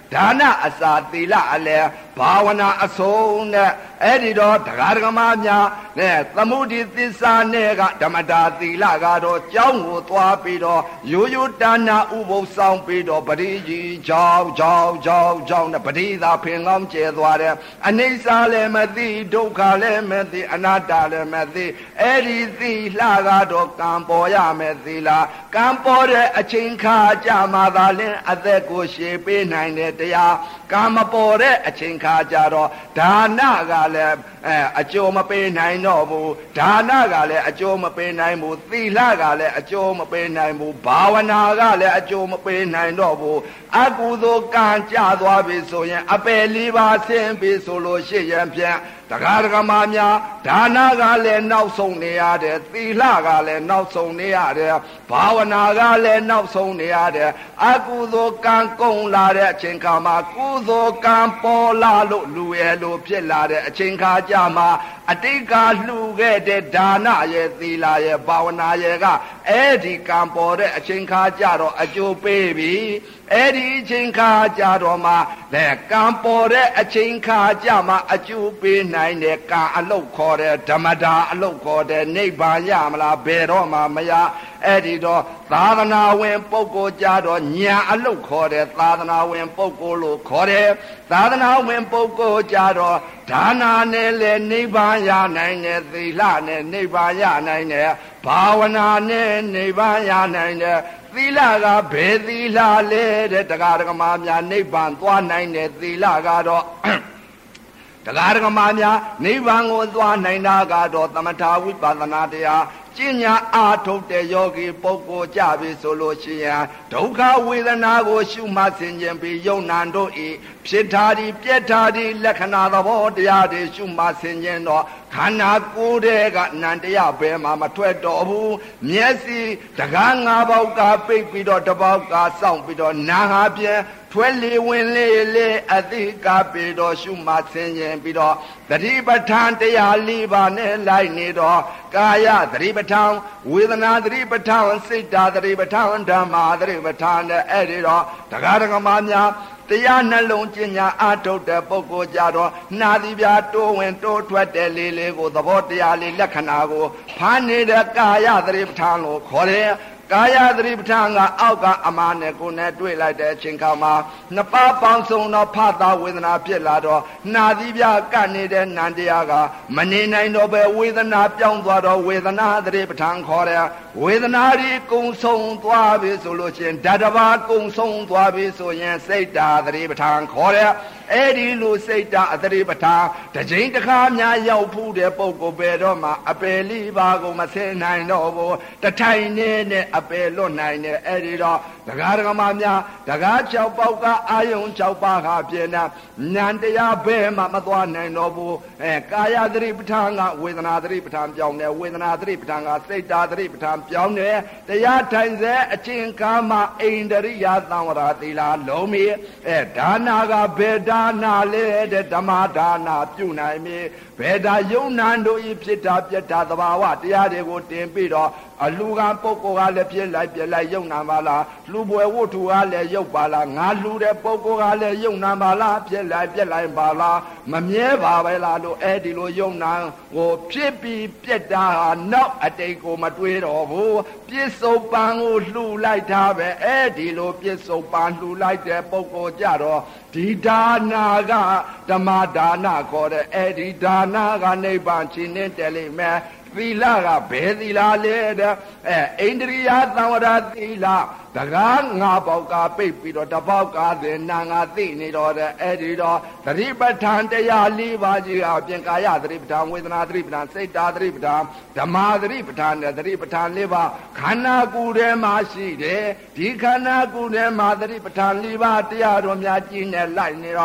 ဒါနအစာသီလအလယ်ဘာဝနာအဆုံးနဲ့အဲ့ဒီတော့တရားဓမ္မများနဲ့သမုဒိသစ္စာနဲ့ကဓမ္မတာသီလကတော့ကြောင်းကိုသွားပြီးတော့ရိုးရိုးတာနာဥပုသ်ဆောင်ပြီးတော့ပရိကြီးကြောင်းနဲ့ပရိသာဖင်ကောင်းကျဲသွားတယ်အနိစ္စလည်းမသိဒုက္ခလည်းမသိအနတ္တလည်းမသိအဲ့ဒီသီလကတော့ကံပေါ်ရမယ်သီလကံပေါ်တဲ့အချိန်ခါကြမှာသာလင်းအသက်ကိုရှည်ပေးနိုင်တဲ့တရားကံမပေါ်တဲ့အချိန်ခါကြတော့ဒါနကလည်းအကျိုးမပေးနိုင်တော့ဘူးဒါနကလည်းအကျိုးမပေးနိုင်ဘူးသီလကလည်းအကျိုးမပေးနိုင်ဘူးဘာဝနာကလည်းအကျိုးမပေးနိုင်တော့ဘူးအကုသိုလ်ကံကြသွားပြီဆိုရင်အပယ်လေးပါးဆင်းပြီဆိုလို့ရှိရင်ဖြင့်တရားဓမ္မများဒါနကလည်းနောက်ဆုံးနေရတယ်သီလကလည်းနောက်ဆုံးနေရတယ်ဘာဝနာကလည်းနောက်ဆုံးနေရတယ်အကုသိုလ်ကံကုန်လာတဲ့အချိန်ခါမှာကုသိုလ်ကံပေါ်လာလို့လူရဲ့လို့ဖြစ်လာတဲ့အချိန်ခါကြမှာအတိတ်ကလှူခဲ့တဲ့ဒါနရဲ့သီလရဲ့ဘာဝနာရဲ့ကအဲ့ဒီကံပေါ်တဲ့အချိန်ခါကြတော့အကျိုးပေးပြီအဲ့ဒီအချိန်ခါကြတော့မှလည်းကံပေါ်တဲ့အချိန်ခါကြမှာအကျိုးပေးနိုင်တဲ့ကံအလုတ်ခေါ်တဲ့ဓမ္မတာအလုတ်ခေါ်တဲ့နိဗ္ဗာန်ရမလားဘယ်တော့မှမရအဲ့ဒီတော့သာသနာဝင်ပုဂ္ဂိုလ်ကြတော့ညာအလုတ်ခေါ်တဲ့သာသနာဝင်ပုဂ္ဂိုလ်လို့ခေါ်တယ်သာသနာဝင်ပုဂ္ဂိုလ်ကြတော့ဒါနာနဲ့လည်းနိဗ္ဗာန်ရနိုင်တယ်သီလနဲ့နိဗ္ဗာန်ရနိုင်တယ်ဘာဝနာနဲ့နိဗ္ဗာန်ရနိုင်တယ်သီလကဘယ်သီလလဲတဲ့တရားဓမ္မများနိဗ္ဗာန်သွားနိုင်တဲ့သီလကတော့တရားဓမ္မများနိဗ္ဗာန်ကိုသွားနိုင်တာကတော့သမထဝိပဿနာတရားကျင့်ညာအားထုတ်တဲ့ယောဂီပုဂ္ဂိုလ်ကြပြီဆိုလို့ရှိရင်ဒုက္ခဝေဒနာကိုရှုမှတ်ဆင်ခြင်ပြီးယုံနာတို့ဤဖြစ်တာဒီပြက်တာဒီလက္ခဏာသဘောတရားတွေရှုမှတ်ဆင်ခြင်တော့ခန္ဓာကိုယ်တဲ့ကနန္တရားဘယ်မှမထွက်တော့ဘူးမျက်စိတကား၅ပေါက်ကပိတ်ပြီးတော့တစ်ပေါက်ကစောင့်ပြီးတော့နာဟာပြန်ထွက်လေဝင်လေအသိကပြီးတော့ရှုမှတ်ဆင်ခြင်ပြီးတော့သတိပဋ္ဌာန်တရား၄ပါးနဲ့လိုက်နေတော့ကာယသတိပဋ္ဌာန်ဝေဒနာသတိပဋ္ဌာန်စိတ်ဓာတ်သတိပဋ္ဌာန်ဓမ္မသတိပဋ္ဌာန်နဲ့အဲ့ဒီတော့တရားဓမ္မများတရားနှလုံးကျင့်ညာအထုတ်တဲ့ပုဂ္ဂိုလ်ကြတော့နာသီပြတိုးဝင်တိုးထွက်တဲ့လေးကိုသဘောတရားလေးလက္ခဏာကိုဖားနေတဲ့ကာယသတိပဋ္ဌာန်လို့ခေါ်တယ်ကာယသတိပဋ္ဌာန်ကအောက်ကအမာနဲ့ကိုယ်နဲ့တွေ့လိုက်တဲ့အချိန်ခါမှာနှစ်ပါးပေါင်းစုံတော့ဖသဝေဒနာဖြစ်လာတော့နာသီပြကပ်နေတဲ့နန္တရားကမနေနိုင်တော့ပဲဝေဒနာပြောင်းသွားတော့ဝေဒနာသတိပဋ္ဌာန်ခေါ်တယ်ဝေဒနာဒီကုံဆုံးသွားပြီဆိုလို့ချင်းဓာတ်တစ်ပါးကုံဆုံးသွားပြီဆိုရင်စိတ်ဓာတ်သတိပဋ္ဌာန်ခေါ်တယ်အဲ့ဒီလိုစိတ်ဓာတ်သတိပဋ္ဌာန်တစ်ချိန်တစ်ခါများရောက်ဖူးတဲ့ပုဂ္ဂိုလ်ပဲတော့မှအပယ်လေးပါးကိုမဆင်းနိုင်တော့ဘူးတထိုင်နဲ့အပယ်လွတ်နိုင်တယ်အဲ့ဒီတော့တရားဓမ္မများတရား6ပေါက်ကအာယုံ6ပါးဟာပြည့်နေဉာဏ်တရားဘယ်မှမသွားနိုင်တော့ဘူးကာယသတိပဋ္ဌာန်ကဝေဒနာသတိပဋ္ဌာန်ပြောင်းတယ်ဝေဒနာသတိပဋ္ဌာန်ကစိတ်ဓာတ်သတိပဋ္ဌာန်ပြောင်းတယ်တရားထိုင်စေအချင်းကာမအိန္ဒရိယသံဝရသီလလုံးမီဒါနာကဘယ်ဒါနာလဲတဲ့ဓမ္မဒါနာပြုနိုင်မည်ဘယ်ဒါယုံနံတို့ဤဖြစ်တာပြတ်တာသဘာဝတရားတွေကိုတင်ပြီးတော့အလူကပုဂ္ဂိုလ်ကလည်းပြည့်လိုက်ယုံနာပါလားလူပွဲဝတ္ထုကလည်းယုတ်ပါလားငါလူတဲ့ပုဂ္ဂိုလ်ကလည်းယုံနာပါလားပြည့်လိုက်ပါလားမမြဲပါပဲလားလို့အဲ့ဒီလိုယုံနာကိုဖြစ်ပြီးပြတ်တာဟာနောက်အတိတ်ကိုမတွေးတော့ဘူးပြစ္ဆုတ်ပံကိုလှူလိုက်တာပဲအဲ့ဒီလိုပြစ္ဆုတ်ပံလှူလိုက်တဲ့ပုဂ္ဂိုလ်ကြတော့ဒီဒါနာကဓမ္မဒါနခေါ်တဲ့အဲ့ဒီဒါနာကနိဗ္ဗာန်ချင်းနဲ့တည်းလိမ့်မယ်သီလကဘယ်သီလလဲတဲ့အိန္ဒြိယသံဝရသီလတကား၅ပေါက်ကပိတ်ပြီးတော့တစ်ပေါက်ကသင်နာငါသိနေတော့တဲ့အဲ့ဒီတော့သတိပဋ္ဌာန်တရား၄ပါးကြီးအပြင်ကာယသတိပဋ္ဌာန်ဝေဒနာသတိပဋ္ဌာန်စိတ်ဓာတ်သတိပဋ္ဌာန်ဓမ္မသတိပဋ္ဌာန်နဲ့သတိပဋ္ဌာန်၄ပါးခန္ဓာကိုယ်ထဲမှာရှိတယ်ဒီခန္ဓာကိုယ်ထဲမှာသတိပဋ္ဌာန်၄ပါးတရားတော်များကျင့်နေလိုက်နေတော့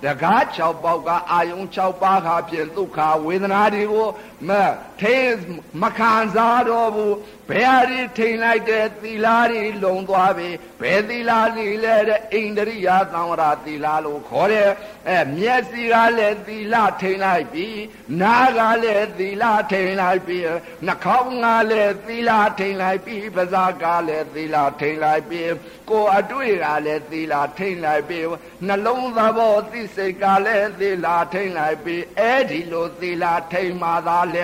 တကား6ပေါက်ကအာယုံ6ပါးခါဖြင့်ဒုက္ခဝေဒနာတွေကိုထိမခံစားတော့ဘူးဘယ်ဟာတွေထိန်လိုက်တဲ့သီလတွေလုံသွားပြီဘယ်သီလတွေလဲတဲ့ဣန္ဒြိယသံဝရသီလလို့ခေါ်တယ်မျက်စိကလည်းသီလထိန်လိုက်ပြီနားကလည်းသီလထိန်လိုက်ပြီနှာခေါင်းကလည်းသီလထိန်လိုက်ပြီပါးစပ်ကလည်းသီလထိန်လိုက်ပြီကိုယ်အတွေ့ကလည်းသီလထိန်လိုက်ပြီနှလုံးသဘောသိစိတ်ကလည်းသီလထိန်လိုက်ပြီအဲ့ဒီလိုသီလထိန်မှသာလဲ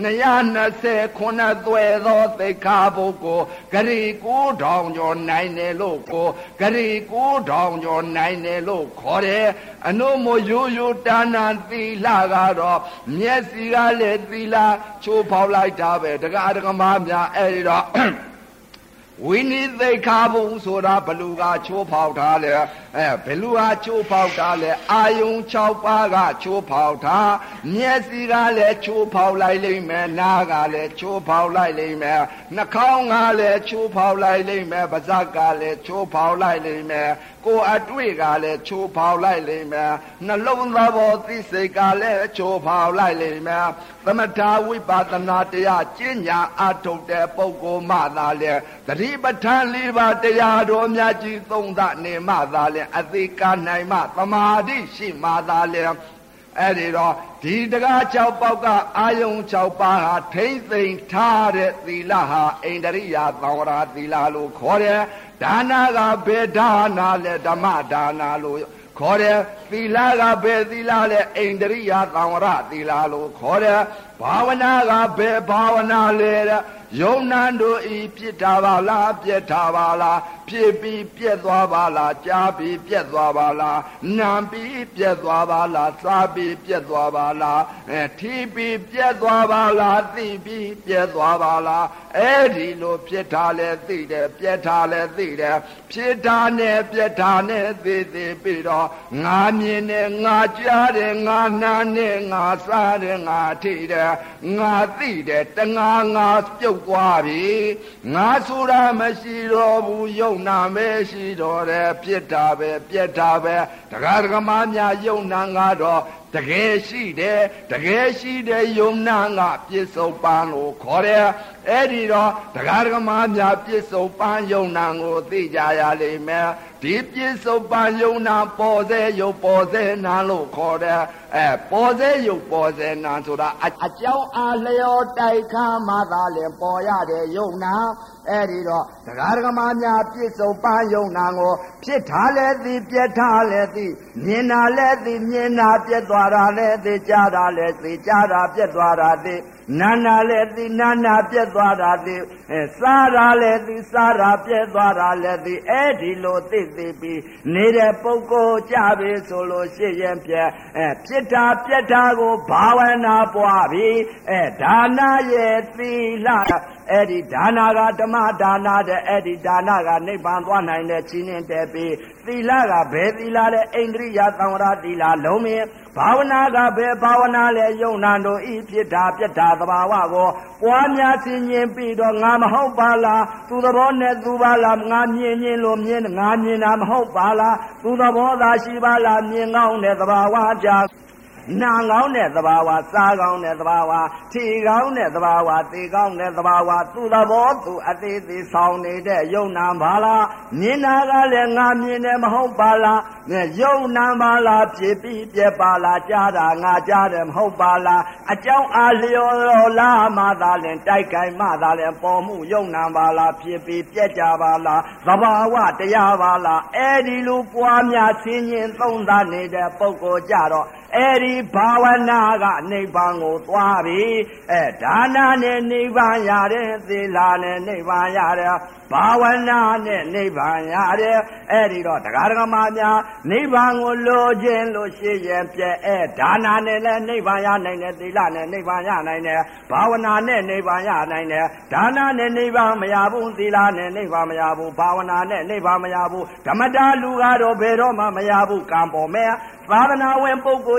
229သွဲသောသိက္ခာပုဂ္ဂိုလ်ဂရိ9000ကျော်နိုင်တယ်လို့ကိုဂရိ9000ကျော်နိုင်တယ်လို့ခေါ်တယ်အနုမရိုးရိုးတာနာသီလကတော့မျက်စိကလည်းသီလချိုးဖောက်လိုက်တာပဲတရားဓမ္မများအဲ့ဒီတော့ဝိနိသိက္ခာပုဆိုတာဘလူကချိုးဖောက်ထားလဲဘလူကချိုးဖောက်ထားလဲအာယုံ6ပါးကချိုးဖောက်ထားမျက်စိကလည်းချိုးဖောက်လိုက်လိမ့်မယ်နားကလည်းချိုးဖောက်လိုက်လိမ့်မယ်နှာခေါင်းကလည်းချိုးဖောက်လိုက်လိမ့်မယ်ပါးစပ်ကလည်းချိုးဖောက်လိုက်လိမ့်မယ်ကိုယ်အတွေ့ကလည်းချိုးဖောက်လိုက်လိမ့်မယ်နှလုံးသဘောသိစိတ်ကလည်းချိုးဖောက်လိုက်လိမ့်မယ်သမထဝိပဿနာတရားကျင့်ညာအထုတ်တဲ့ပုဂ္ဂိုလ်မှသာလေသတိပဋ္ဌာန်၄ပါးတရားတော်မြတ်ကြီးသုံးသနေမှသာလေအသိကနိုင်မှသမာဓိရှိမှသာလေအဲ့ဒီတော့ဒီတရား6ပေါက်ကအာယုံ6ပါးဟာထိမ့်သိမ့်ထားတဲ့သီလဟာဣန္ဒြိယသံဝရသီလလို့ခေါ်တယ်ဒါနာကဘယ်ဒါနာလဲဓမ္မဒါနာလို့ခေါ်တယ်သီလကဘယ်သီလလဲဣန္ဒြိယသံဝရသီလလို့ခေါ်တယ်ဘာဝနာကဘယ်ဘာဝနာလဲတဲ့ယုံနံတို့ဤပြစ်တာပါလားပြက်တာပါလားဖြစ်ပြီးပြက်သွားပါလားကြားပြီးပြက်သွားပါလားနာပြီးပြက်သွားပါလားစားပြီးပြက်သွားပါလားထီးပြီးပြက်သွားပါလားသိပြီးပြက်သွားပါလားအဲ့ဒီလိုဖြစ်တာလဲသိတယ်ပြက်တာလဲသိတယ်ဖြစ်တာနဲ့ပြက်တာနဲ့သိပြီးတော့ငါမြင်တယ်ငါကြားတယ်ငါနားတယ်ငါစားတယ်ငါထိတယ်ငါသိတယ်တငါငါပြုတ်သွားပြီငါဆိုတာမရှိတော့ဘူးယုံနာမရှိတော့တယ်ပြစ်တာပဲပြက်တာပဲတရားဓမ္မများယုံနာကတော့တကယ်ရှိတယ်တကယ်ရှိတဲ့ယုံနာကပြစ္ဆုတ်ပန်လို့ခေါ်တယ်အဲ့ဒီတော့တရားဓမ္မများပြစ္ဆုတ်ပန်ယုံနာကိုသိကြရလိမ့်မယ်ဒီပြစ္ဆုတ်ပန်ယုံနာပေါ်စေယုတ်ပေါ်စေနာလို့ခေါ်တယ်ပေါ်စေယုတ်ပေါ်စေနာဆိုတာအကြောင်းအားလျော်တိုက်ခါမှသာလေပေါ်ရတဲ့ယုံနာအဲ့ဒီတော့တရားဓမ္မများပြစ္ဆုတ်ပန်ယုံနာကိုဖြစ်ထားလဲသိပြက်ထားလဲသိမြင်တာလဲသိမြင်တာပြက်သွားတာလဲသိကြားတာလဲသိကြားတာပြက်သွားတာသိနာနာလဲသိနာနာပြက်သွားတာသိစားတာလဲသိစားတာပြက်သွားတာလဲသိအဲ့ဒီလိုသိပြီးနေတဲ့ပုဂ္ဂိုလ်ကြပြီဆိုလို့ရှိရင်ဖြစ်တာပြက်တာကိုဘာဝနာပွားပြီးဒါနာရဲ့သီလအဲ့ဒီဒါနာကဓမ္မဒါနာတဲ့အဲ့ဒီဒါနာကနိဗ္ဗာန်သွားနိုင်တဲ့ချင်းင်းတဲ့ပြီးသီလကဘယ်သီလလဲဣန္ဒြိယသံဝရသီလလုံးမြင်ဘာဝနာကဘယ်ဘာဝနာလဲယုံနာတို့ဤဖြစ်တာပြက်တာသဘာဝကိုပွားများဆင်ញင်ပြီးတော့ငါမဟုတ်ပါလားသူသဘောနဲ့သူပါလားငါမြင်လို့မြင်ငါမြင်တာမဟုတ်ပါလားသူသဘောသာရှိပါလားမြင်ကောင်းတဲ့သဘာဝကြောင့်နာကောင်းတဲ့သဘာဝစားကောင်းတဲ့သဘာဝထီကောင်းတဲ့သဘာဝသေကောင်းတဲ့သဘာဝသူသဘောသူအသေးသေးဆောင်နေတဲ့ယုံနာပါလားမြင်တာကလည်းငါမြင်တယ်မဟုတ်ပါလားယုံနာပါလားဖြစ်ပြီးပြက်ပါလားကြားတာငါကြားတယ်မဟုတ်ပါလားအကြောင်းအားလျော်တော်လားမှသာလင်တိုက်ခိုင်မှသာလင်ပေါ်မှုယုံနာပါလားဖြစ်ပြီးပြက်ကြပါလားသဘာဝတရားပါလားအဲ့ဒီလိုပွားများဆင်းရင်သုံးသနေတဲ့ပုဂ္ဂိုလ်ကြတော့အဲ့ဒီဘာဝနာကနိဗ္ဗာန်ကိုသွားပြီဒါနာနဲ့နိဗ္ဗာန်ရတယ်သီလနဲ့နိဗ္ဗာန်ရတယ်ဘာဝနာနဲ့နိဗ္ဗာန်ရတယ်အဲ့ဒီတော့တရားဓမ္မများနိဗ္ဗာန်ကိုလိုချင်လို့ရှိရင်ဒါနာနဲ့လည်းနိဗ္ဗာန်ရနိုင်တယ်သီလနဲ့နိဗ္ဗာန်ရနိုင်တယ်ဘာဝနာနဲ့နိဗ္ဗာန်ရနိုင်တယ်ဒါနာနဲ့နိဗ္ဗာန်မရဘူးသီလနဲ့နိဗ္ဗာန်မရဘူးဘာဝနာနဲ့နိဗ္ဗာန်မရဘူးဓမ္မတာလူကတော့ဘယ်တော့မှမရဘူးကံပေါ်မဲ့သာသနာဝင်ပုဂ္ဂိုလ်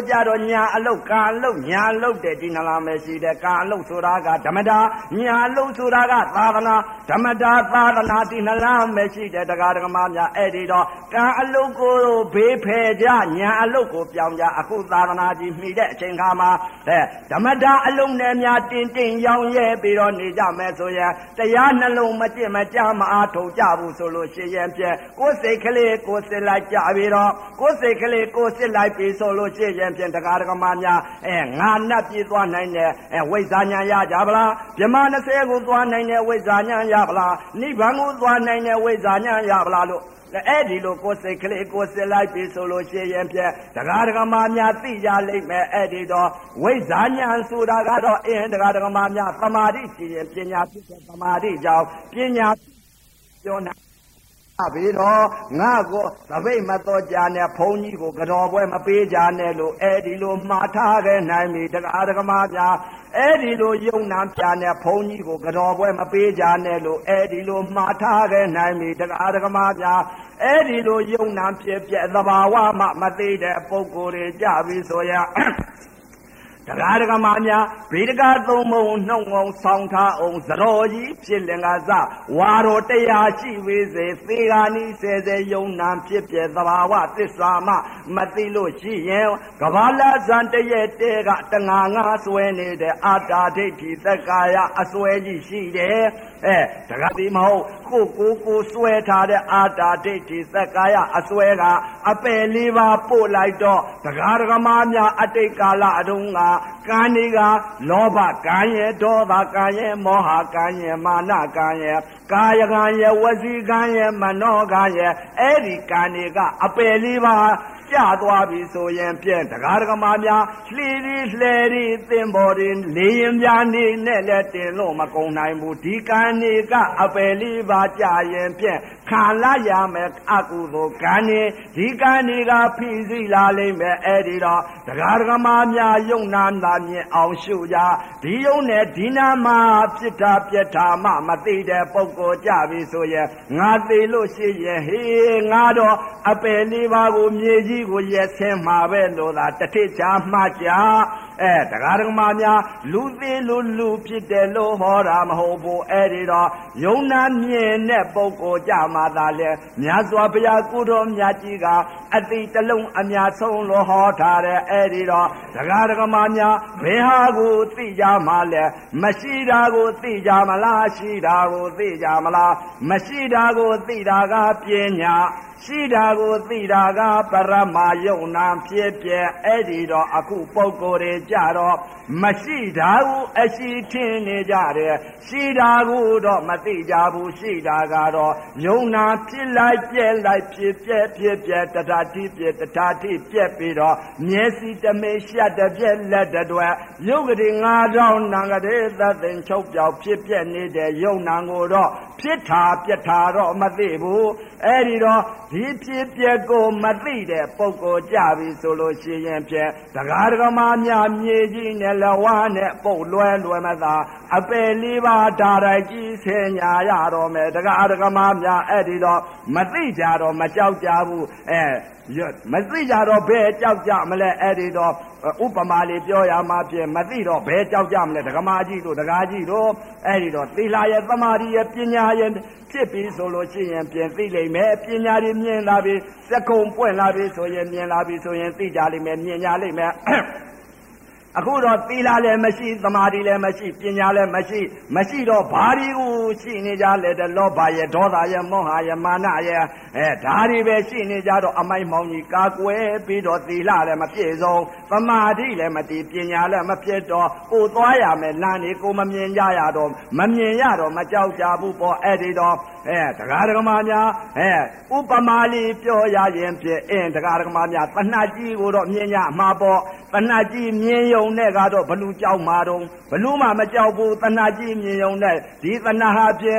ကြတော့ညာအလုတ်ကာအလုတ်ညာအလုတ်တဲ့ဒီနှလားမရှိတဲ့ကာအလုတ်ဆိုတာကဓမ္မတာညာအလုတ်ဆိုတာကသာသနာဓမ္မတာသာသနာဒီနှလားမရှိတဲ့တရားဓမ္မများအဲ့ဒီတော့ကာအလုတ်ကိုဘေးဖယ်ကြညာအလုတ်ကိုပြောင်းကြအခုသာသနာကြီးမိတဲ့အချိန်ခါမှာဓမ္မတာအလုံးနဲ့များတင်ရောင်းရဲပြီးတော့နေကြမယ်ဆိုရင်တရားနှလုံးမကျင့်မကြမအားထုတ်ကြဘူးဆိုလို့ရှိရင်ဖြင့်ကိုယ်စိတ်ကလေးကိုယ်စစ်လိုက်ကြပြီးတော့ကိုယ်စိတ်ကလေးကိုယ်စစ်လိုက်ပြီးဆိုလို့ရှိရင်ဖြင့်တရားဓမ္မများငါနတ်ပြေးသွားနိုင်တဲ့ဝိဇ္ဇာဉာဏ်ရကြပါလားဗြဟ္မာ20ကိုသွားနိုင်တဲ့ဝိဇ္ဇာဉာဏ်ရပါလားနိဗ္ဗာန်ကိုသွားနိုင်တဲ့ဝိဇ္ဇာဉာဏ်ရပါလားလို့အဲ့ဒီလိုကိုယ်စိတ်ကလေးကိုယ်စစ်လိုက်ပြီးဆိုလို့ရှိရင်ဖြင့်တရားဓမ္မများသိကြလိမ့်မယ်အဲ့ဒီတော့ဝိဇ္ဇာဉာဏ်ဆိုတာကတော့တရားဓမ္မများသမာဓိရှိရင်ပညာဖြစ်တဲ့သမာဓိကြောင့်ပညာပြောနာပြီးတော့ငါကိုသပိတ်မတော်ကြနဲ့ဘုန်းကြီးကိုကြော်ပွဲမပေးကြနဲ့လို့အဲ့ဒီလိုမှားထားခဲ့နိုင်ပြီတရားဓမ္မများအဲ့ဒီလိုယုံနာပြနဲ့ဘုန်းကြီးကိုကြော်ပွဲမပေးကြနဲ့လို့အဲ့ဒီလိုမှားထားခဲ့နိုင်ပြီတရားဓမ္မများအဲ့ဒီလိုယုံနာဖြစ်ပြသဘာဝမှမသိတဲ့ပုဂ္ဂိုလ်တွေကြပြီဆိုရတရားဓမ္မများဗေဒကသုံးမုံနှုံအောင်ဆောင်းထားအောင်သရောကြီးဖြစ်လင်ကစားဝါတော်တရားရှိဝေစေသေဂာနိစေစေယုံနာဖြစ်ပြသဘာဝသစ္စာမှမသိလို့ရှိရင်ကဘာလာဇန်တရဲ့တဲကတငါငါဆွဲနေတဲ့အာတာဒိဋ္ဌိသက္ကာယအစွဲကြီးရှိတယ်တကတိမဟုတ်ကိုဆွဲထားတဲ့အာတာဒိဋ္ဌိသက္ကာယအစွဲကအပယ်လေးပါပို့လိုက်တော့တရားဓမ္မများအတိတ်ကာလအတုန်းကကံတွေကလောဘကံရဲ့ဒေါသကံရဲ့မောဟကံရဲ့မာနကံရဲ့ကာယကံရဲ့ဝစီကံရဲ့မနောကံရဲ့အဲ့ဒီကံတွေကအပယ်လေးပါကျသွားပြီဆိုရင်ဖြင့်တရားဓမ္မများလှီလှဲရီသင်္ဘောတွေလေရင်ပြားနေနဲ့လည်းတင်လို့မကုန်နိုင်ဘူးဒီကံတွေကအပယ်လေးပါကြရင်ဖြင့်ခံလာရမယ်အကုသိုလ်ကံတွေဒီကံတွေကဖိစီးလာလိမ့်မယ်အဲ့ဒီတော့တရားဓမ္မများယုံနာသာမြင်အောင်ရှုကြဒီယုံနဲ့ဒီနာမှာဖြစ်တာပြက်တာမှမသိတဲ့ပုဂ္ဂိုလ်ကြပြီဆိုရင်ငါသိလို့ရှိရင်ဟေးငါတော့အပယ်လေးပါကိုမြေကြီးကိုရက်ဆင်းမှာပဲလို့သာတထိချာမှကြတရားဓမ္မများလူသေးလူဖြစ်တယ်လို့ဟောတာမဟုတ်ဘူးအဲ့ဒီတော့ယုံနာမြင်တဲ့ပုဂ္ဂိုလ်ကြမှာသာလေမြတ်စွာဘုရားကုတော်မြတ်ကြီးကအတိတလုံးအများဆုံးလို့ဟောထားတယ်အဲ့ဒီတော့တရားဓမ္မများဘယ်ဟာကိုသိကြမှာလဲမရှိတာကိုသိကြမလားရှိတာကိုသိကြမလားမရှိတာကိုသိတာကပညာရှိတာကိုသိတာကပရမယုံနာဖြစ်ပြအဲ့ဒီတော့အခုပုဂ္ဂိုလ်တွေကြတော့မရှိတာကိုအရှိထင်နေကြတယ်ရှိတာကိုတော့မသိကြဘူးရှိတာကတော့ယုံနာဖြစ်လိုက်ပြက်လိုက်ဖြစ်ပြက်တထာတိပြက်တထာတိပြက်ပြီးတော့မျက်စိတမေရှက်တပြက်လက်တတွဲယုတ်ကလေး9000နံကလေးသတ်သိမ်ချုပ်ပြောက်ဖြစ်ပြက်နေတဲ့ယုံနာကိုတော့ဖြစ်တာပြက်တာတော့မသိဘူးအဲ့ဒီတော့ဒီဖြစ်ပြက်ကိုမသိတဲ့ပုဂ္ဂိုလ်ကြပြီဆိုလို့ရှိရင်ဖြင့်တရားဓမ္မများမြေကြီးနဲ့လဝါနဲ့ပုတ်လွယ်မသာအပယ်လေးပါဓာရိုက်ကြီးဆင်ညာရတော့မယ်တရားဓမ္မများအဲ့ဒီတော့မသိကြတော့မကြောက်ကြဘူးမသိကြတော့ဘယ်ကြောက်ကြမလဲအဲ့ဒီတော့ဥပမာလေးပြောရမှာဖြင့်မသိတော့ဘယ်ကြောက်ကြမလဲဒကမာကြီးတို့ဒကာကြီးတို့အဲ့ဒီတော့သီလရဲ့သမာဓိရဲ့ပညာရဲ့ဖြစ်ပြီးဆိုလို့ရှိရင်ပြင်သိလိမ့်မယ်ပညာတွေမြင်လာပြီးစက္ကုံပွင့်လာပြီးဆိုရင်မြင်လာပြီးဆိုရင်သိကြလိမ့်မယ်မြင်ကြလိမ့်မယ်အခုတော့သီလလည်းမရှိသမာဓိလည်းမရှိပညာလည်းမရှိတော့ဘာတွေကိုရှိနေကြလဲတဲ့လောဘရဲ့ဒေါသရဲ့မောဟရဲ့မာနရဲ့ဒါတွေပဲရှိနေကြတော့အမိုက်မောင်ကြီးကာကွယ်ပြီးတော့သီလလည်းမပြည့်စုံသမာဓိလည်းမတည်ပညာလည်းမဖြစ်တော့ကိုသွားရမယ်လမ်းတွေကိုမမြင်ကြရတော့မမြင်ရတော့မကြောက်ကြဘူးပေါ့အဲ့ဒီတော့တရားဓမ္မများဥပမာလေးပြောရရင်ဖြင့်တရားဓမ္မများတဏှာကြီးကိုတော့မြင်ရမှာပေါ့တဏှာကြီးမြင်ရုံနဲ့ကတော့ဘလူကြောက်မှာတော့ဘလူမှမကြောက်ဘူးတဏှာကြီးမြင်ရုံနဲ့ဒီတဏှာဟာဖြင့်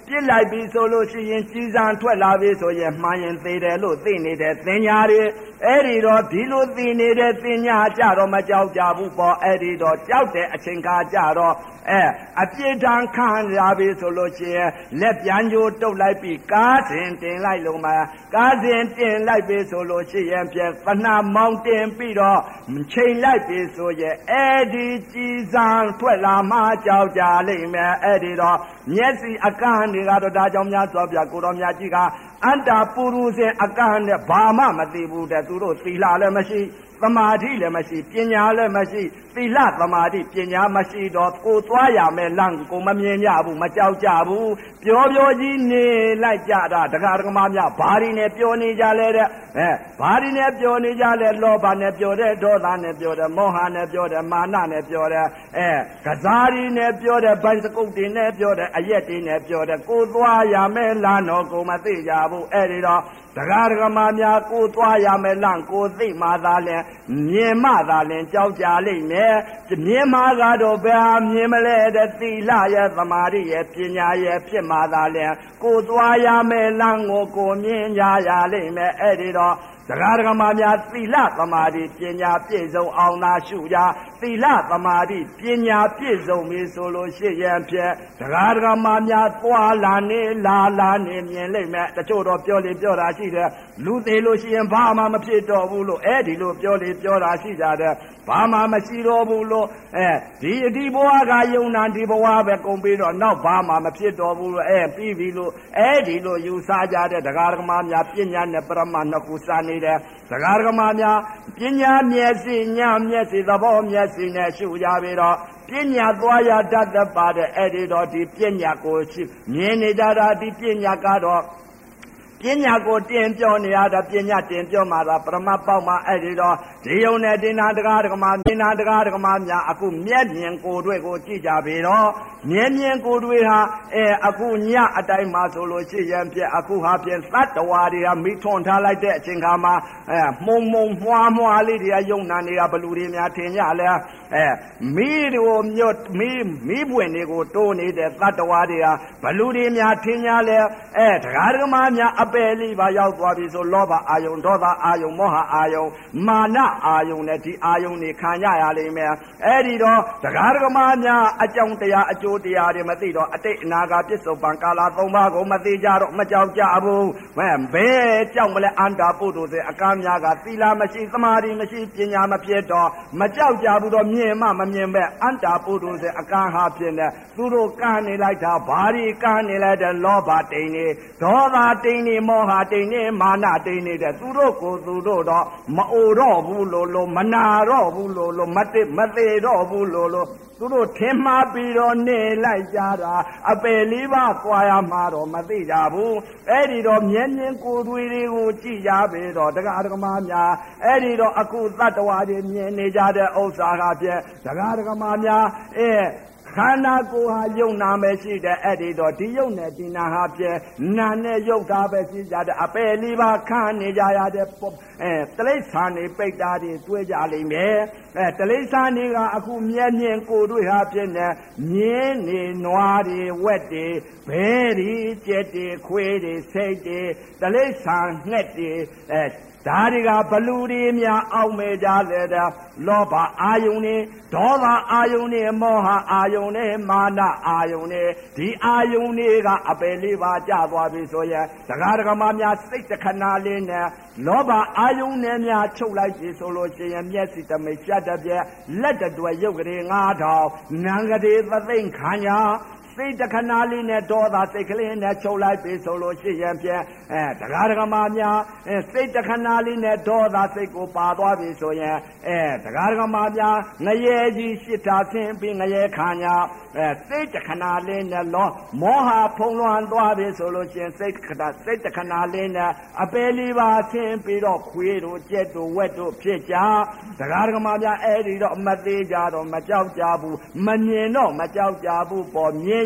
ပြစ်လိုက်ပြီဆိုလို့ရှိရင်ကြီးစံထွက်လာပြီဆိုရင်မှန်ရင်သေးတယ်လို့သိနေတဲ့သင်ညာတွေအဲ့ဒီတော့ဒီလိုသိနေတဲ့သင်ညာကြတော့မကြောက်ကြဘူးပေါ့အဲ့ဒီတော့ကြောက်တဲ့အချိန်ခါကြတော့အပြစ်ဒဏ်ခံရပြီဆိုလို့ရှိရင်လက်ပြန်ကြိုးတုတ်လိုက်ပြီးကားစဉ်တင်လိုက်လို့မှကားစဉ်တင်လိုက်ပြီဆိုလို့ရှိရင်ပြန်သနာမောင်းတင်ပြီးတော့ချိန်လိုက်ပြီဆိုရင်အဲ့ဒီကြီးစံထွက်လာမှကြောက်ကြလိမ့်မယ်အဲ့ဒီတော့မျက်စိအကန့်တွေကတော့ဒါကြောင့်များစွာပြကိုတော်မြတ်ကြီးကအန္တာပုရုဇဉ်အကန့်နဲ့ဘာမှမသိဘူးတဲ့သူတို့သီလလည်းမရှိသမာဓိလည်းမရှိပညာလည်းမရှိသီလသမာဓိပညာမရှိတော့ကိုသွားရမယ်လမ်းကိုမမြင်ကြဘူးမကြောက်ကြဘူးပြောကြီးနေလိုက်ကြတာဒကာဒကမများဘာတွေနဲ့ပြောနေကြလဲတဲ့ဘာတွေနဲ့ပြောနေကြလဲလောဘနဲ့ပြောတယ်ဒေါသနဲ့ပြောတယ်မောဟနဲ့ပြောတယ်မာနနဲ့ပြောတယ်ကစားတွေနဲ့ပြောတယ်ဗိုက်စကုတ်တွေနဲ့ပြောတယ်အရက်တွေနဲ့ပြောတယ်ကိုသွားရမယ်လမ်းတော့ကိုမသိကြဘူးအဲ့ဒီတော့ဒကာဒကမများကိုသွားရမယ်လမ်းကိုသိမှသာလဲမြင်မှသာလဲကြောက်ကြလိမ့်မယ်မြင်မှကတော့ဘယ်ဟာမြင်မလဲတဲ့သီလရဲ့သမာဓိရဲ့ပညာရဲ့ဖြစ်မှသာလဲကိုသွားရမယ်လမ်းကိုမြင်ကြရလိမ့်မယ်အဲ့ဒီတော့ဒကာဒကမများသီလသမာဓိပညာပြည့်စုံအောင်သာရှုကြသီလသမာဓိပညာပြည့်စုံပြီဆိုလို့ရှိရင်ဖြင့်ဒကာဒကမများသွားလာနေလာနေမြင်လိမ့်မယ်တချို့တော့ပြောတာရှိတယ်လူသေးလို့ရှိရင်ဘာမှမဖြစ်တော့ဘူးလို့အဲ့ဒီလိုပြောတာရှိကြတယ်ဘာမှမရှိတော့ဘူးလို့ဒီဘဝကယုံနာဒီဘဝပဲကုန်ပြီးတော့နောက်ဘာမှမဖြစ်တော့ဘူးလို့ပြီးပြီလို့အဲ့ဒီလိုယူဆကြတဲ့ဒကာဒကမများပညာနဲ့ပရမနှစ်ခုစနေတဲ့ဒကာဒကမများပညာမျက်စိညာမျက်စိသဘောမျက်စိနဲ့ရှုကြပြီးတော့ပညာသွားရတတ်ပါတဲ့အဲ့ဒီတော့ဒီပညာကိုရှိမြင်နေကြတာဒီပညာကတော့ပညာကိုတင်ပြောနေရတာပညာတင်ပြောမှသာပရမတ်ပေါက်မှအဲ့ဒီတော့ဒီယုံနဲ့တင်နာတကားဒကမများအခုမျက်မြင်ကိုယ်တွေ့ကိုကြည့်ကြပြီတော့မျက်မြင်ကိုယ်တွေ့ဟာအခုညအတိုင်းမှာဆိုလို့ရှိရင်ပြအခုဟာပြန်သတ္တဝါတွေကမိထွန်ထားလိုက်တဲ့အချိန်ခါမှာမှုံမွှားလေးတွေကယုံနာနေတာဘလူတွေများထင်ကြလဲမိတို့မြို့မိပွင့်တွေကိုတိုးနေတဲ့သတ္တဝါတွေကဘလူတွေများထင်ကြလဲဒကာဒကမများအပယ်လေးပါရောက်သွားပြီဆိုလောဘအာယုံဒေါသအာယုံမောဟအာယုံမာနအာယုံနဲ့ဒီအာယုံတွေခံရရလိမ့်မယ်အဲ့ဒီတော့ဒကာဒကမများအကြောင်းတရားအကျိုးတရားတွေမသိတော့အတိတ်အနာဂတ်ပြစ္ဆုတ်ပံကာလ၃ပါးကိုမသိကြတော့မကြောက်ကြဘူးဘယ်ကြောက်မလဲအန္တာပုထုဇဉ်အကမ်းများကသီလမရှိသမာဓိမရှိပညာမဖြစ်တော့မကြောက်ကြဘူးတော့မြင်မှမမြင်ပဲအန္တာပုထုဇဉ်အကမ်းဟာဖြစ်နေသူတို့ကမ်းနေလိုက်တာဘာတွေကမ်းနေလိုက်တဲ့လောဘတိန်နေဒေါသတိန်နေမောဟတိန်နေမာနတိန်နေတဲ့သူတို့ကိုသူတို့တော့မအိုတော့ဘူးလို့မနာတော့ဘူးလို့မသေးတော့ဘူးလို့သူတို့ထင်မှားပြီးတော့နေလိုက်ကြတာအပယ်လေးပါးကွာရမှာတော့မသိကြဘူးအဲ့ဒီတော့မျက်မြင်ကိုယ်တွေ့တွေကိုကြည့်ကြပြီတော့ဒကာဒကမများအဲ့ဒီတော့အခုသတ္တဝါတွေမြင်နေကြတဲ့ဥစ္စာကပြည့်ဒကာဒကမများခန္ဓာကိုယ်ဟာယုံနာပဲရှိတယ်အဲ့ဒီတော့ဒီယုံနဲ့ဒီနာဟာပြဲနာနဲ့ယုတ်တာပဲရှိကြတယ်အပယ်လေးပါခံနေကြရတဲ့တလိษံနေပိတ်တာတွေတွေ့ကြလိမ့်မယ်တလိษံတွေကအခုမျက်မြင်ကိုယ်တွေ့ဟာပြည့်နေမြင်းနေနွားတွေဝက်တွေဘဲတွေကြက်တွေခွေးတွေဆိတ်တွေတလိษံငှက်တွေဒါတွေကဘလူတွေများအောက်မဲ့ကြလေတဲ့လောဘအာယုန်နဲ့ဒေါသအာယုန်နဲ့မောဟအာယုန်နဲ့မာနအာယုန်နဲ့ဒီအာယုန်တွေကအပယ်လေးပါးကျသွားပြီဆိုရင်ဒကာဒကမများစိတ်တခဏလေးနဲ့လောဘအာယုန်နဲ့များချုပ်လိုက်ပြီဆိုလို့ရှိရင်မျက်စိတမိတ်ဖြတ်တဲ့ပြက်လက်တွယ်ရုပ်ကလေး9000နံကလေးသသိမ့်ခံရစိတ်တခဏလေးနဲ့ဒေါသစိတ်ကလေးနဲ့ချုပ်လိုက်ပြီဆိုလို့ရှိရင်ဖြင့်ဒကာဒကမများစိတ်တခဏလေးနဲ့ဒေါသစိတ်ကိုပါသွားပြီဆိုရင်ဒကာဒကမများငရဲကြီးရှစ်တာဆင်းပြီးငရဲခံရစိတ်တခဏလေးနဲ့မောဟဖုံးလွှမ်းသွားပြီဆိုလို့ရှိရင်စိတ်တခဏလေးနဲ့အပယ်လေးပါဆင်းပြီးတော့ခွေးတို့ကြက်တို့ဝက်တို့ဖြစ်ကြဒကာဒကမများအဲ့ဒီတော့မသေးကြတော့မကြောက်ကြဘူးမမြင်တော့မကြောက်ကြဘူးပေါ်မြင်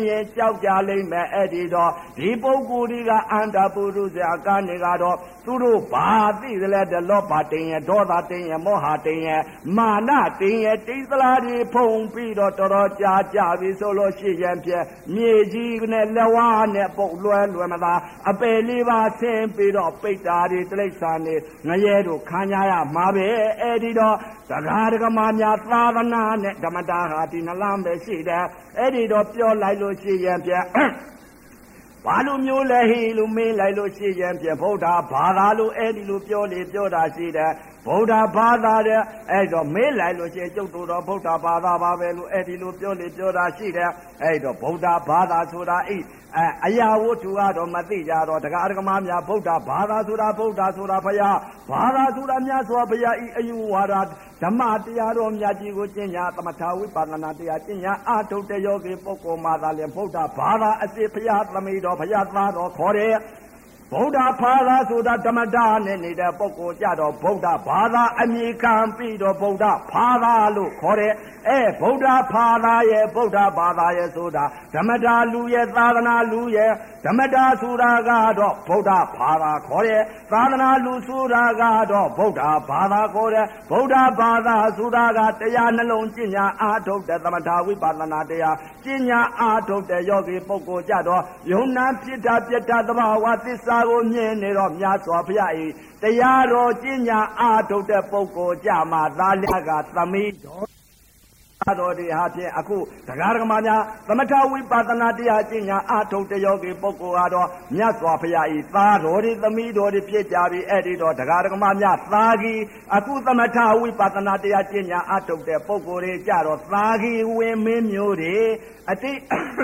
ရင်ကြောက်ကြလိမ့်မယ်အဲ့ဒီတော့ဒီပုဂ္ဂိုလ်ဒီကအန္တပုရုဇေအကနေကတော့သူတို့ဘာသိသလဲတလောဘတင်ရဲ့ဒေါသတင်ရဲ့မောဟတင်ရဲ့မာနတင်ရဲ့တိသလားတွေဖုံပြီးတော့တော်တော်ကြာကြပြီဆိုလို့ရှိရင်ဖြင့်မြေကြီးနဲ့လက်ဝါးနဲ့ပုတ်လွယ်မသာအပယ်လေးပါဆင်းပြီးတော့ပိတ်တာတွေတိရစ္ဆာန်တွေငရဲတို့ခံရရမှာပဲအဲ့ဒီတော့တရားဓမ္မများသာသနာနဲ့ဓမ္မတာဟာဒီနှလားပဲရှိတယ်အဲ့ဒီတော့ပြောလိုက်လို့ရှိရင်ဖြင့်ဘာလို့မျိုးလဲဟိလို့မင်းလိုက်လို့ရှိရင်ဖြင့်ဗုဒ္ဓဘာသာလို့အဲ့ဒီလိုပြောတာရှိတယ်ဗုဒ္ဓဘာသာတဲ့အဲ့တော့မေးလိုက်လို့ရှိရင်ကျုပ်တို့တော့ဗုဒ္ဓဘာသာပါပဲလို့အဲ့ဒီလိုပြောတာရှိတယ်အဲ့တော့ဗုဒ္ဓဘာသာဆိုတာအရာဝတ္ထုကတော့မသိကြတော့တရားဓမ္မများဗုဒ္ဓဘာသာဆိုတာဘုရားဘာသာဆိုတာမြတ်စွာဘုရားဤအယူဝါဒဓမ္မတရားတော်မြတ်ကြီးကိုကျင့်ညာသမထဝိပဿနာတရားကျင့်ညာအာထုတဲ့ယောဂီပုဂ္ဂိုလ်မှသာလေဗုဒ္ဓဘာသာအစစ်ဘုရားသမိတော်ဘုရားသားတော်ခေါ်တယ်ဗုဒ္ဓဘာသာဆိုတာဓမ္မတာနဲ့နေတဲ့ပုဂ္ဂိုလ်ကြတော့ဗုဒ္ဓဘာသာအမည်ခံပြီးတော့ဗုဒ္ဓဘာသာလို့ခေါ်တယ်ဗုဒ္ဓဘာသာရဲ့ဗုဒ္ဓဘာသာရဲ့ဆိုတာဓမ္မတာလူရဲ့သာသနာလူရဲ့ဓမ္မတာဆိုတာကတော့ဗုဒ္ဓဘာသာခေါ်တယ်သာသနာလူဆိုတာကတော့ဗုဒ္ဓဘာသာခေါ်တယ်ဗုဒ္ဓဘာသာဆိုတာကတရားနှလုံးကျင့်ညာအားထုတ်တဲ့သမထဝိပဿနာတရားကျင့်ညာအားထုတ်တဲ့ယောဂီပုဂ္ဂိုလ်ကြတော့ယုံနာဖြစ်တာပြတ်တာသဘာဝသစ္စာကိုမြင်နေတော့မြတ်စွာဘုရားဤတရားတော်ကျင့်ညာအားထုတ်တဲ့ပုဂ္ဂိုလ်ကြမှာသာလကသမိတော်ဒီဟာဖြင့်အခုတရားဓမ္မများသမထဝိပဿနာတရားကျင့်ညာအားထုတ်တဲ့ယောဂီပုဂ္ဂိုလ်ကတော့မြတ်စွာဘုရားဤသားတော်ဒီသမီးတော်ဒီဖြစ်ကြပြီအဲ့ဒီတော့တရားဓမ္မများသာဂီအခုသမထဝိပဿနာတရားကျင့်ညာအားထုတ်တဲ့ပုဂ္ဂိုလ်တွေကြတော့သာဂီဝင်မင်းမျိုးတွေအတိ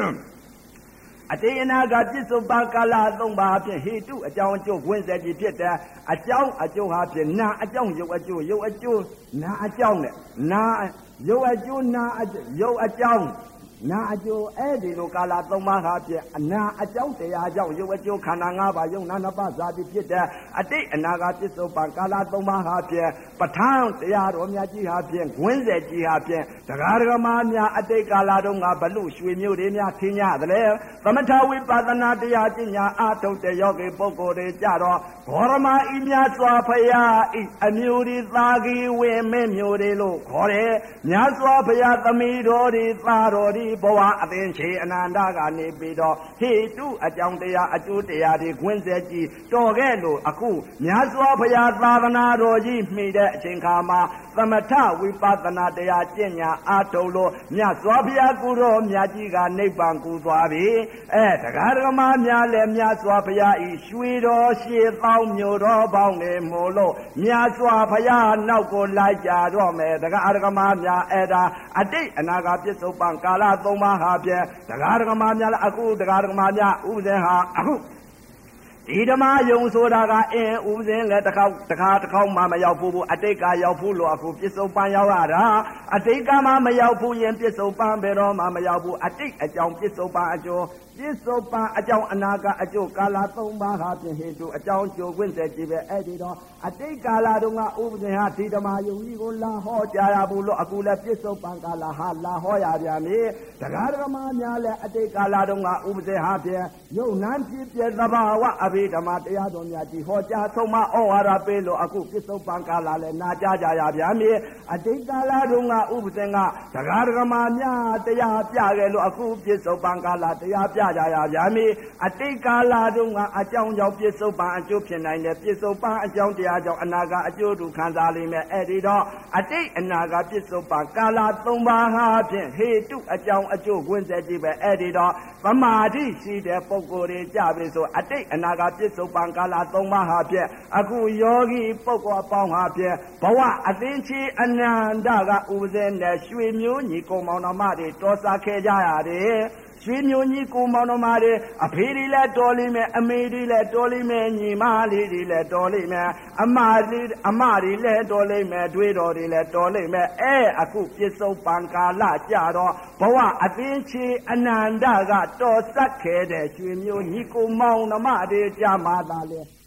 အနာကပြစ္ဆုတ်ပါကာလ၃ပါးဖြင့်ဟိတုအကြောင်းအကျိုးဝင်ဆက်ကြီးဖြစ်တဲ့အကြောင်းအကျိုးဟာဖြင့်နာအကြောင်းရုပ်အကျိုးနာအကြောင်းနဲ့နာရုပ်အကျိုးနာရုပ်အကြောင်းနာအကျိုးအဲ့ဒီလိုကာလ၃ပါးဟာဖြင့်အနာအကြောင်းတရားကြောင့်ရုပ်အကျိုးခန္ဓာ၅ပါးယုံနာနှစ်ပါးဇာတိဖြစ်တဲ့အတိတ်အနာကပြစ္ဆုတ်ပါကာလ၃ပါးဟာဖြင့်ပဋ္ဌာန်းတရားတော်မြတ်ကြီးဟာဖြင့်ဝင်းဆက်ကြီးဟာဖြင့်တရားဓမ္မများအတိတ်ကာလတုန်းကဘလူရွှေမျိုးတွေများထင်ကြသလဲသမထဝိပဿနာတရားကျင့်ညာအားထုတ်တဲ့ယောဂီပုဂ္ဂိုလ်တွေကြတော့ဘောရမဤမြတ်စွာဘုရားဤအမျိုးဒီသာဂီဝေမင်းမျိုးတွေလို့ခေါ်တယ်မြတ်စွာဘုရားသမီးတော်ဒီသားတော်ဒီဘဝအသင်ချေအနန္တကနေပြီးတော့ဟိတုအကြောင်းတရားအကျိုးတရားတွေခွင့်ဆက်ကြည့်တော်ခဲ့လို့အခုမြတ်စွာဘုရားသာသနာတော်ကြီးမှီတဲ့အချိန်ခါမှာသမထဝိပဿနာတရားကျင့်ညာအားထုတ်လို့မြတ်စွာဘုရားကိုယ်တော်မြတ်ကြီးကနိဗ္ဗာန်ကူသွားပြီတရားဓမ္မများလည်းမြတ်စွာဘုရားဤရွှေတော်ရှေးသောင်းမြို့တော်ပေါင်းနေမို့လို့မြတ်စွာဘုရားနောက်ကိုလိုက်ကြတော့မယ်တရားဓမ္မများအဲ့ဒါအတိတ်အနာဂတ်ပြစ္ဆုတ်ပံကာလ၃ပါးဟာဖြင့်တရားဓမ္မများလည်းအခုတရားဓမ္မများဥပဇင်ဟာအခုဒီဓမ္မယုံဆိုတာကဥပဇင်လည်းတစ်ခေါက်မှမရောက်ဘူးအတိတ်ကရောက်ဘူးလို့အခုပြစ္ဆုတ်ပံရောက်ရတာအတိတ်ကမှမရောက်ဘူးရင်ပြစ္ဆုတ်ပံဘယ်တော့မှမရောက်ဘူးအတိတ်အကြောင်းပြစ္ဆုတ်ပံအကျိုးပြစ္ဆုတ်ပံအကြောင်းအနာကအကျိုးကာလ၃ပါးဟာဖြင့်ဟေတုအကြောင်းကျိုးခွင့်ဆက်ကြည့်ပဲအဲ့ဒီတော့အတိတ်ကာလတုန်းကဥပဇင်ဟာဒီဓမ္မယုံကြီးကိုလာဟောကြားရဘူးလို့အခုလည်းပြစ္ဆုတ်ပံကာလဟာလာဟောရပြန်ပြီတရားဓမ္မများလည်းအတိတ်ကာလတုန်းကဥပဇင်ဟာဖြင့်ယုံနံဖြစ်ပြသဘာဝအဘိဓမ္မာတရားတော်များကြီးဟောကြားဆုံးမဩဝါဒပေးလို့အခုပြစ္ဆုတ်ပံကာလလည်းနာကြားကြရပြန်ပြီအတိတ်ကာလတုန်းကဥပဇင်ကတရားဓမ္မများတရားပြခဲ့လို့အခုပြစ္ဆုတ်ပံကာလတရားပြကြရပြန်ပြီအတိတ်ကာလတုန်းကအကြောင်းကြောင့်ပြစ္ဆုတ်ပံအကျိုးဖြစ်နိုင်တယ်ပြစ္ဆုတ်ပံအကြောင်းတရားကြောင့်အနာကအကျိုးတူခံစားလိမ့်မယ်အဲ့ဒီတော့အတိတ်အနာကပြစ္ဆုတ်ပံကာလ၃ပါးဟာဖြင့်ဟေတုအကြောင်းအကျိုးဝင်ဆက်ကြည့်ပဲအဲ့ဒီတော့သမာဓိရှိတဲ့ပုဂ္ဂိုလ်တွေကြပြီဆိုအတိတ်အနာကပြစ္ဆုတ်ပံကာလ၃ပါးဟာဖြင့်အခုယောဂီပုဂ္ဂိုလ်အပေါင်းဟာဖြင့်ဘဝအသင်္ချေအနန္တကဥပဇင်းနဲ့ရွှေမျိုးညီကုံမောင်နှမတွေတော်စားခဲ့ကြရတယ်ရွှေမျိုးကြီးကိုမောင်နှမတွေအဖေတွေလည်းတော်လိမ့်မယ်အမေတွေလည်းတော်လိမ့်မယ်ညီမလေးတွေလည်းတော်လိမ့်မယ်အမတွေလည်းတော်လိမ့်မယ်တွေးတော်တွေလည်းတော်လိမ့်မယ်အခုပြစ္ဆုတ်ပံကာလကြတော့ဘဝအသင်္ချေအနန္တကတော်ဆက်ခဲ့တဲ့ရွှေမျိုးကြီးကိုမောင်နှမတွေကြမှာသာလေ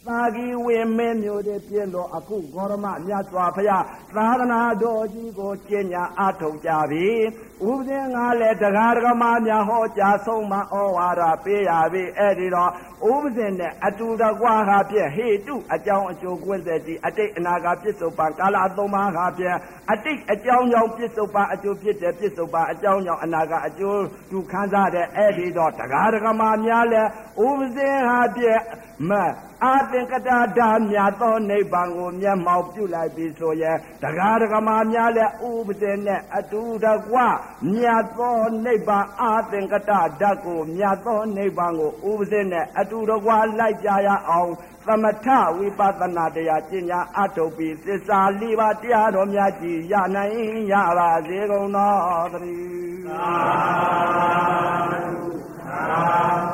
သာဂီဝင်းမင်းမျိုးတွေပြင်းလို့အခုဂေါရမမြတ်စွာဘုရားသာသနာတော်ကြီးကိုကျင့်ညာအထုတ်ကြပြီဥပဒေငါလည်းတရားဓမ္မများဟောကြားဆုံးမဩဝါဒပေးရပြီအဲ့ဒီတော့ဥပဒေနဲ့အတူတကွာဟာဖြင့်ဟေတုအကြောင်းအကျိုးကွင်းဆက်ကြီးအတိတ်အနာဂတ်ပြစ္ဆုတ်ပံကာလသုံးပါးဟာဖြင့်အတိတ်အကြောင်းကြောင့်ပြစ္ဆုတ်ပံအကျိုးဖြစ်တဲ့ပြစ္ဆုတ်ပံအကြောင်းကြောင့်အနာဂတ်အကျိုးသူခံစားတဲ့အဲ့ဒီတော့တရားဓမ္မများလည်းဥပဒေဟာဖြင့်အာသင်္ကတဓာမြတ်သောနိဗ္ဗာန်ကိုမျက်မှောက်ပြုလိုက်ပြီဆိုရင်တရားဓမ္မများလည်းဥပဒေနဲ့အတူတကွမြတ်သောနိဗ္ဗာန်အာသင်္ကတဓာတ်ကိုမြတ်သောနိဗ္ဗာန်ကိုဥပဒေနဲ့အတူတကွလိုက်ကြရအောင်သမထဝိပဿနာတရားကျင့်ကြအထုတ်ပြီးသစ္စာလေးပါးတရားတော်များကြည်ရနိုင်ရပါစေကုန်သောသတည်း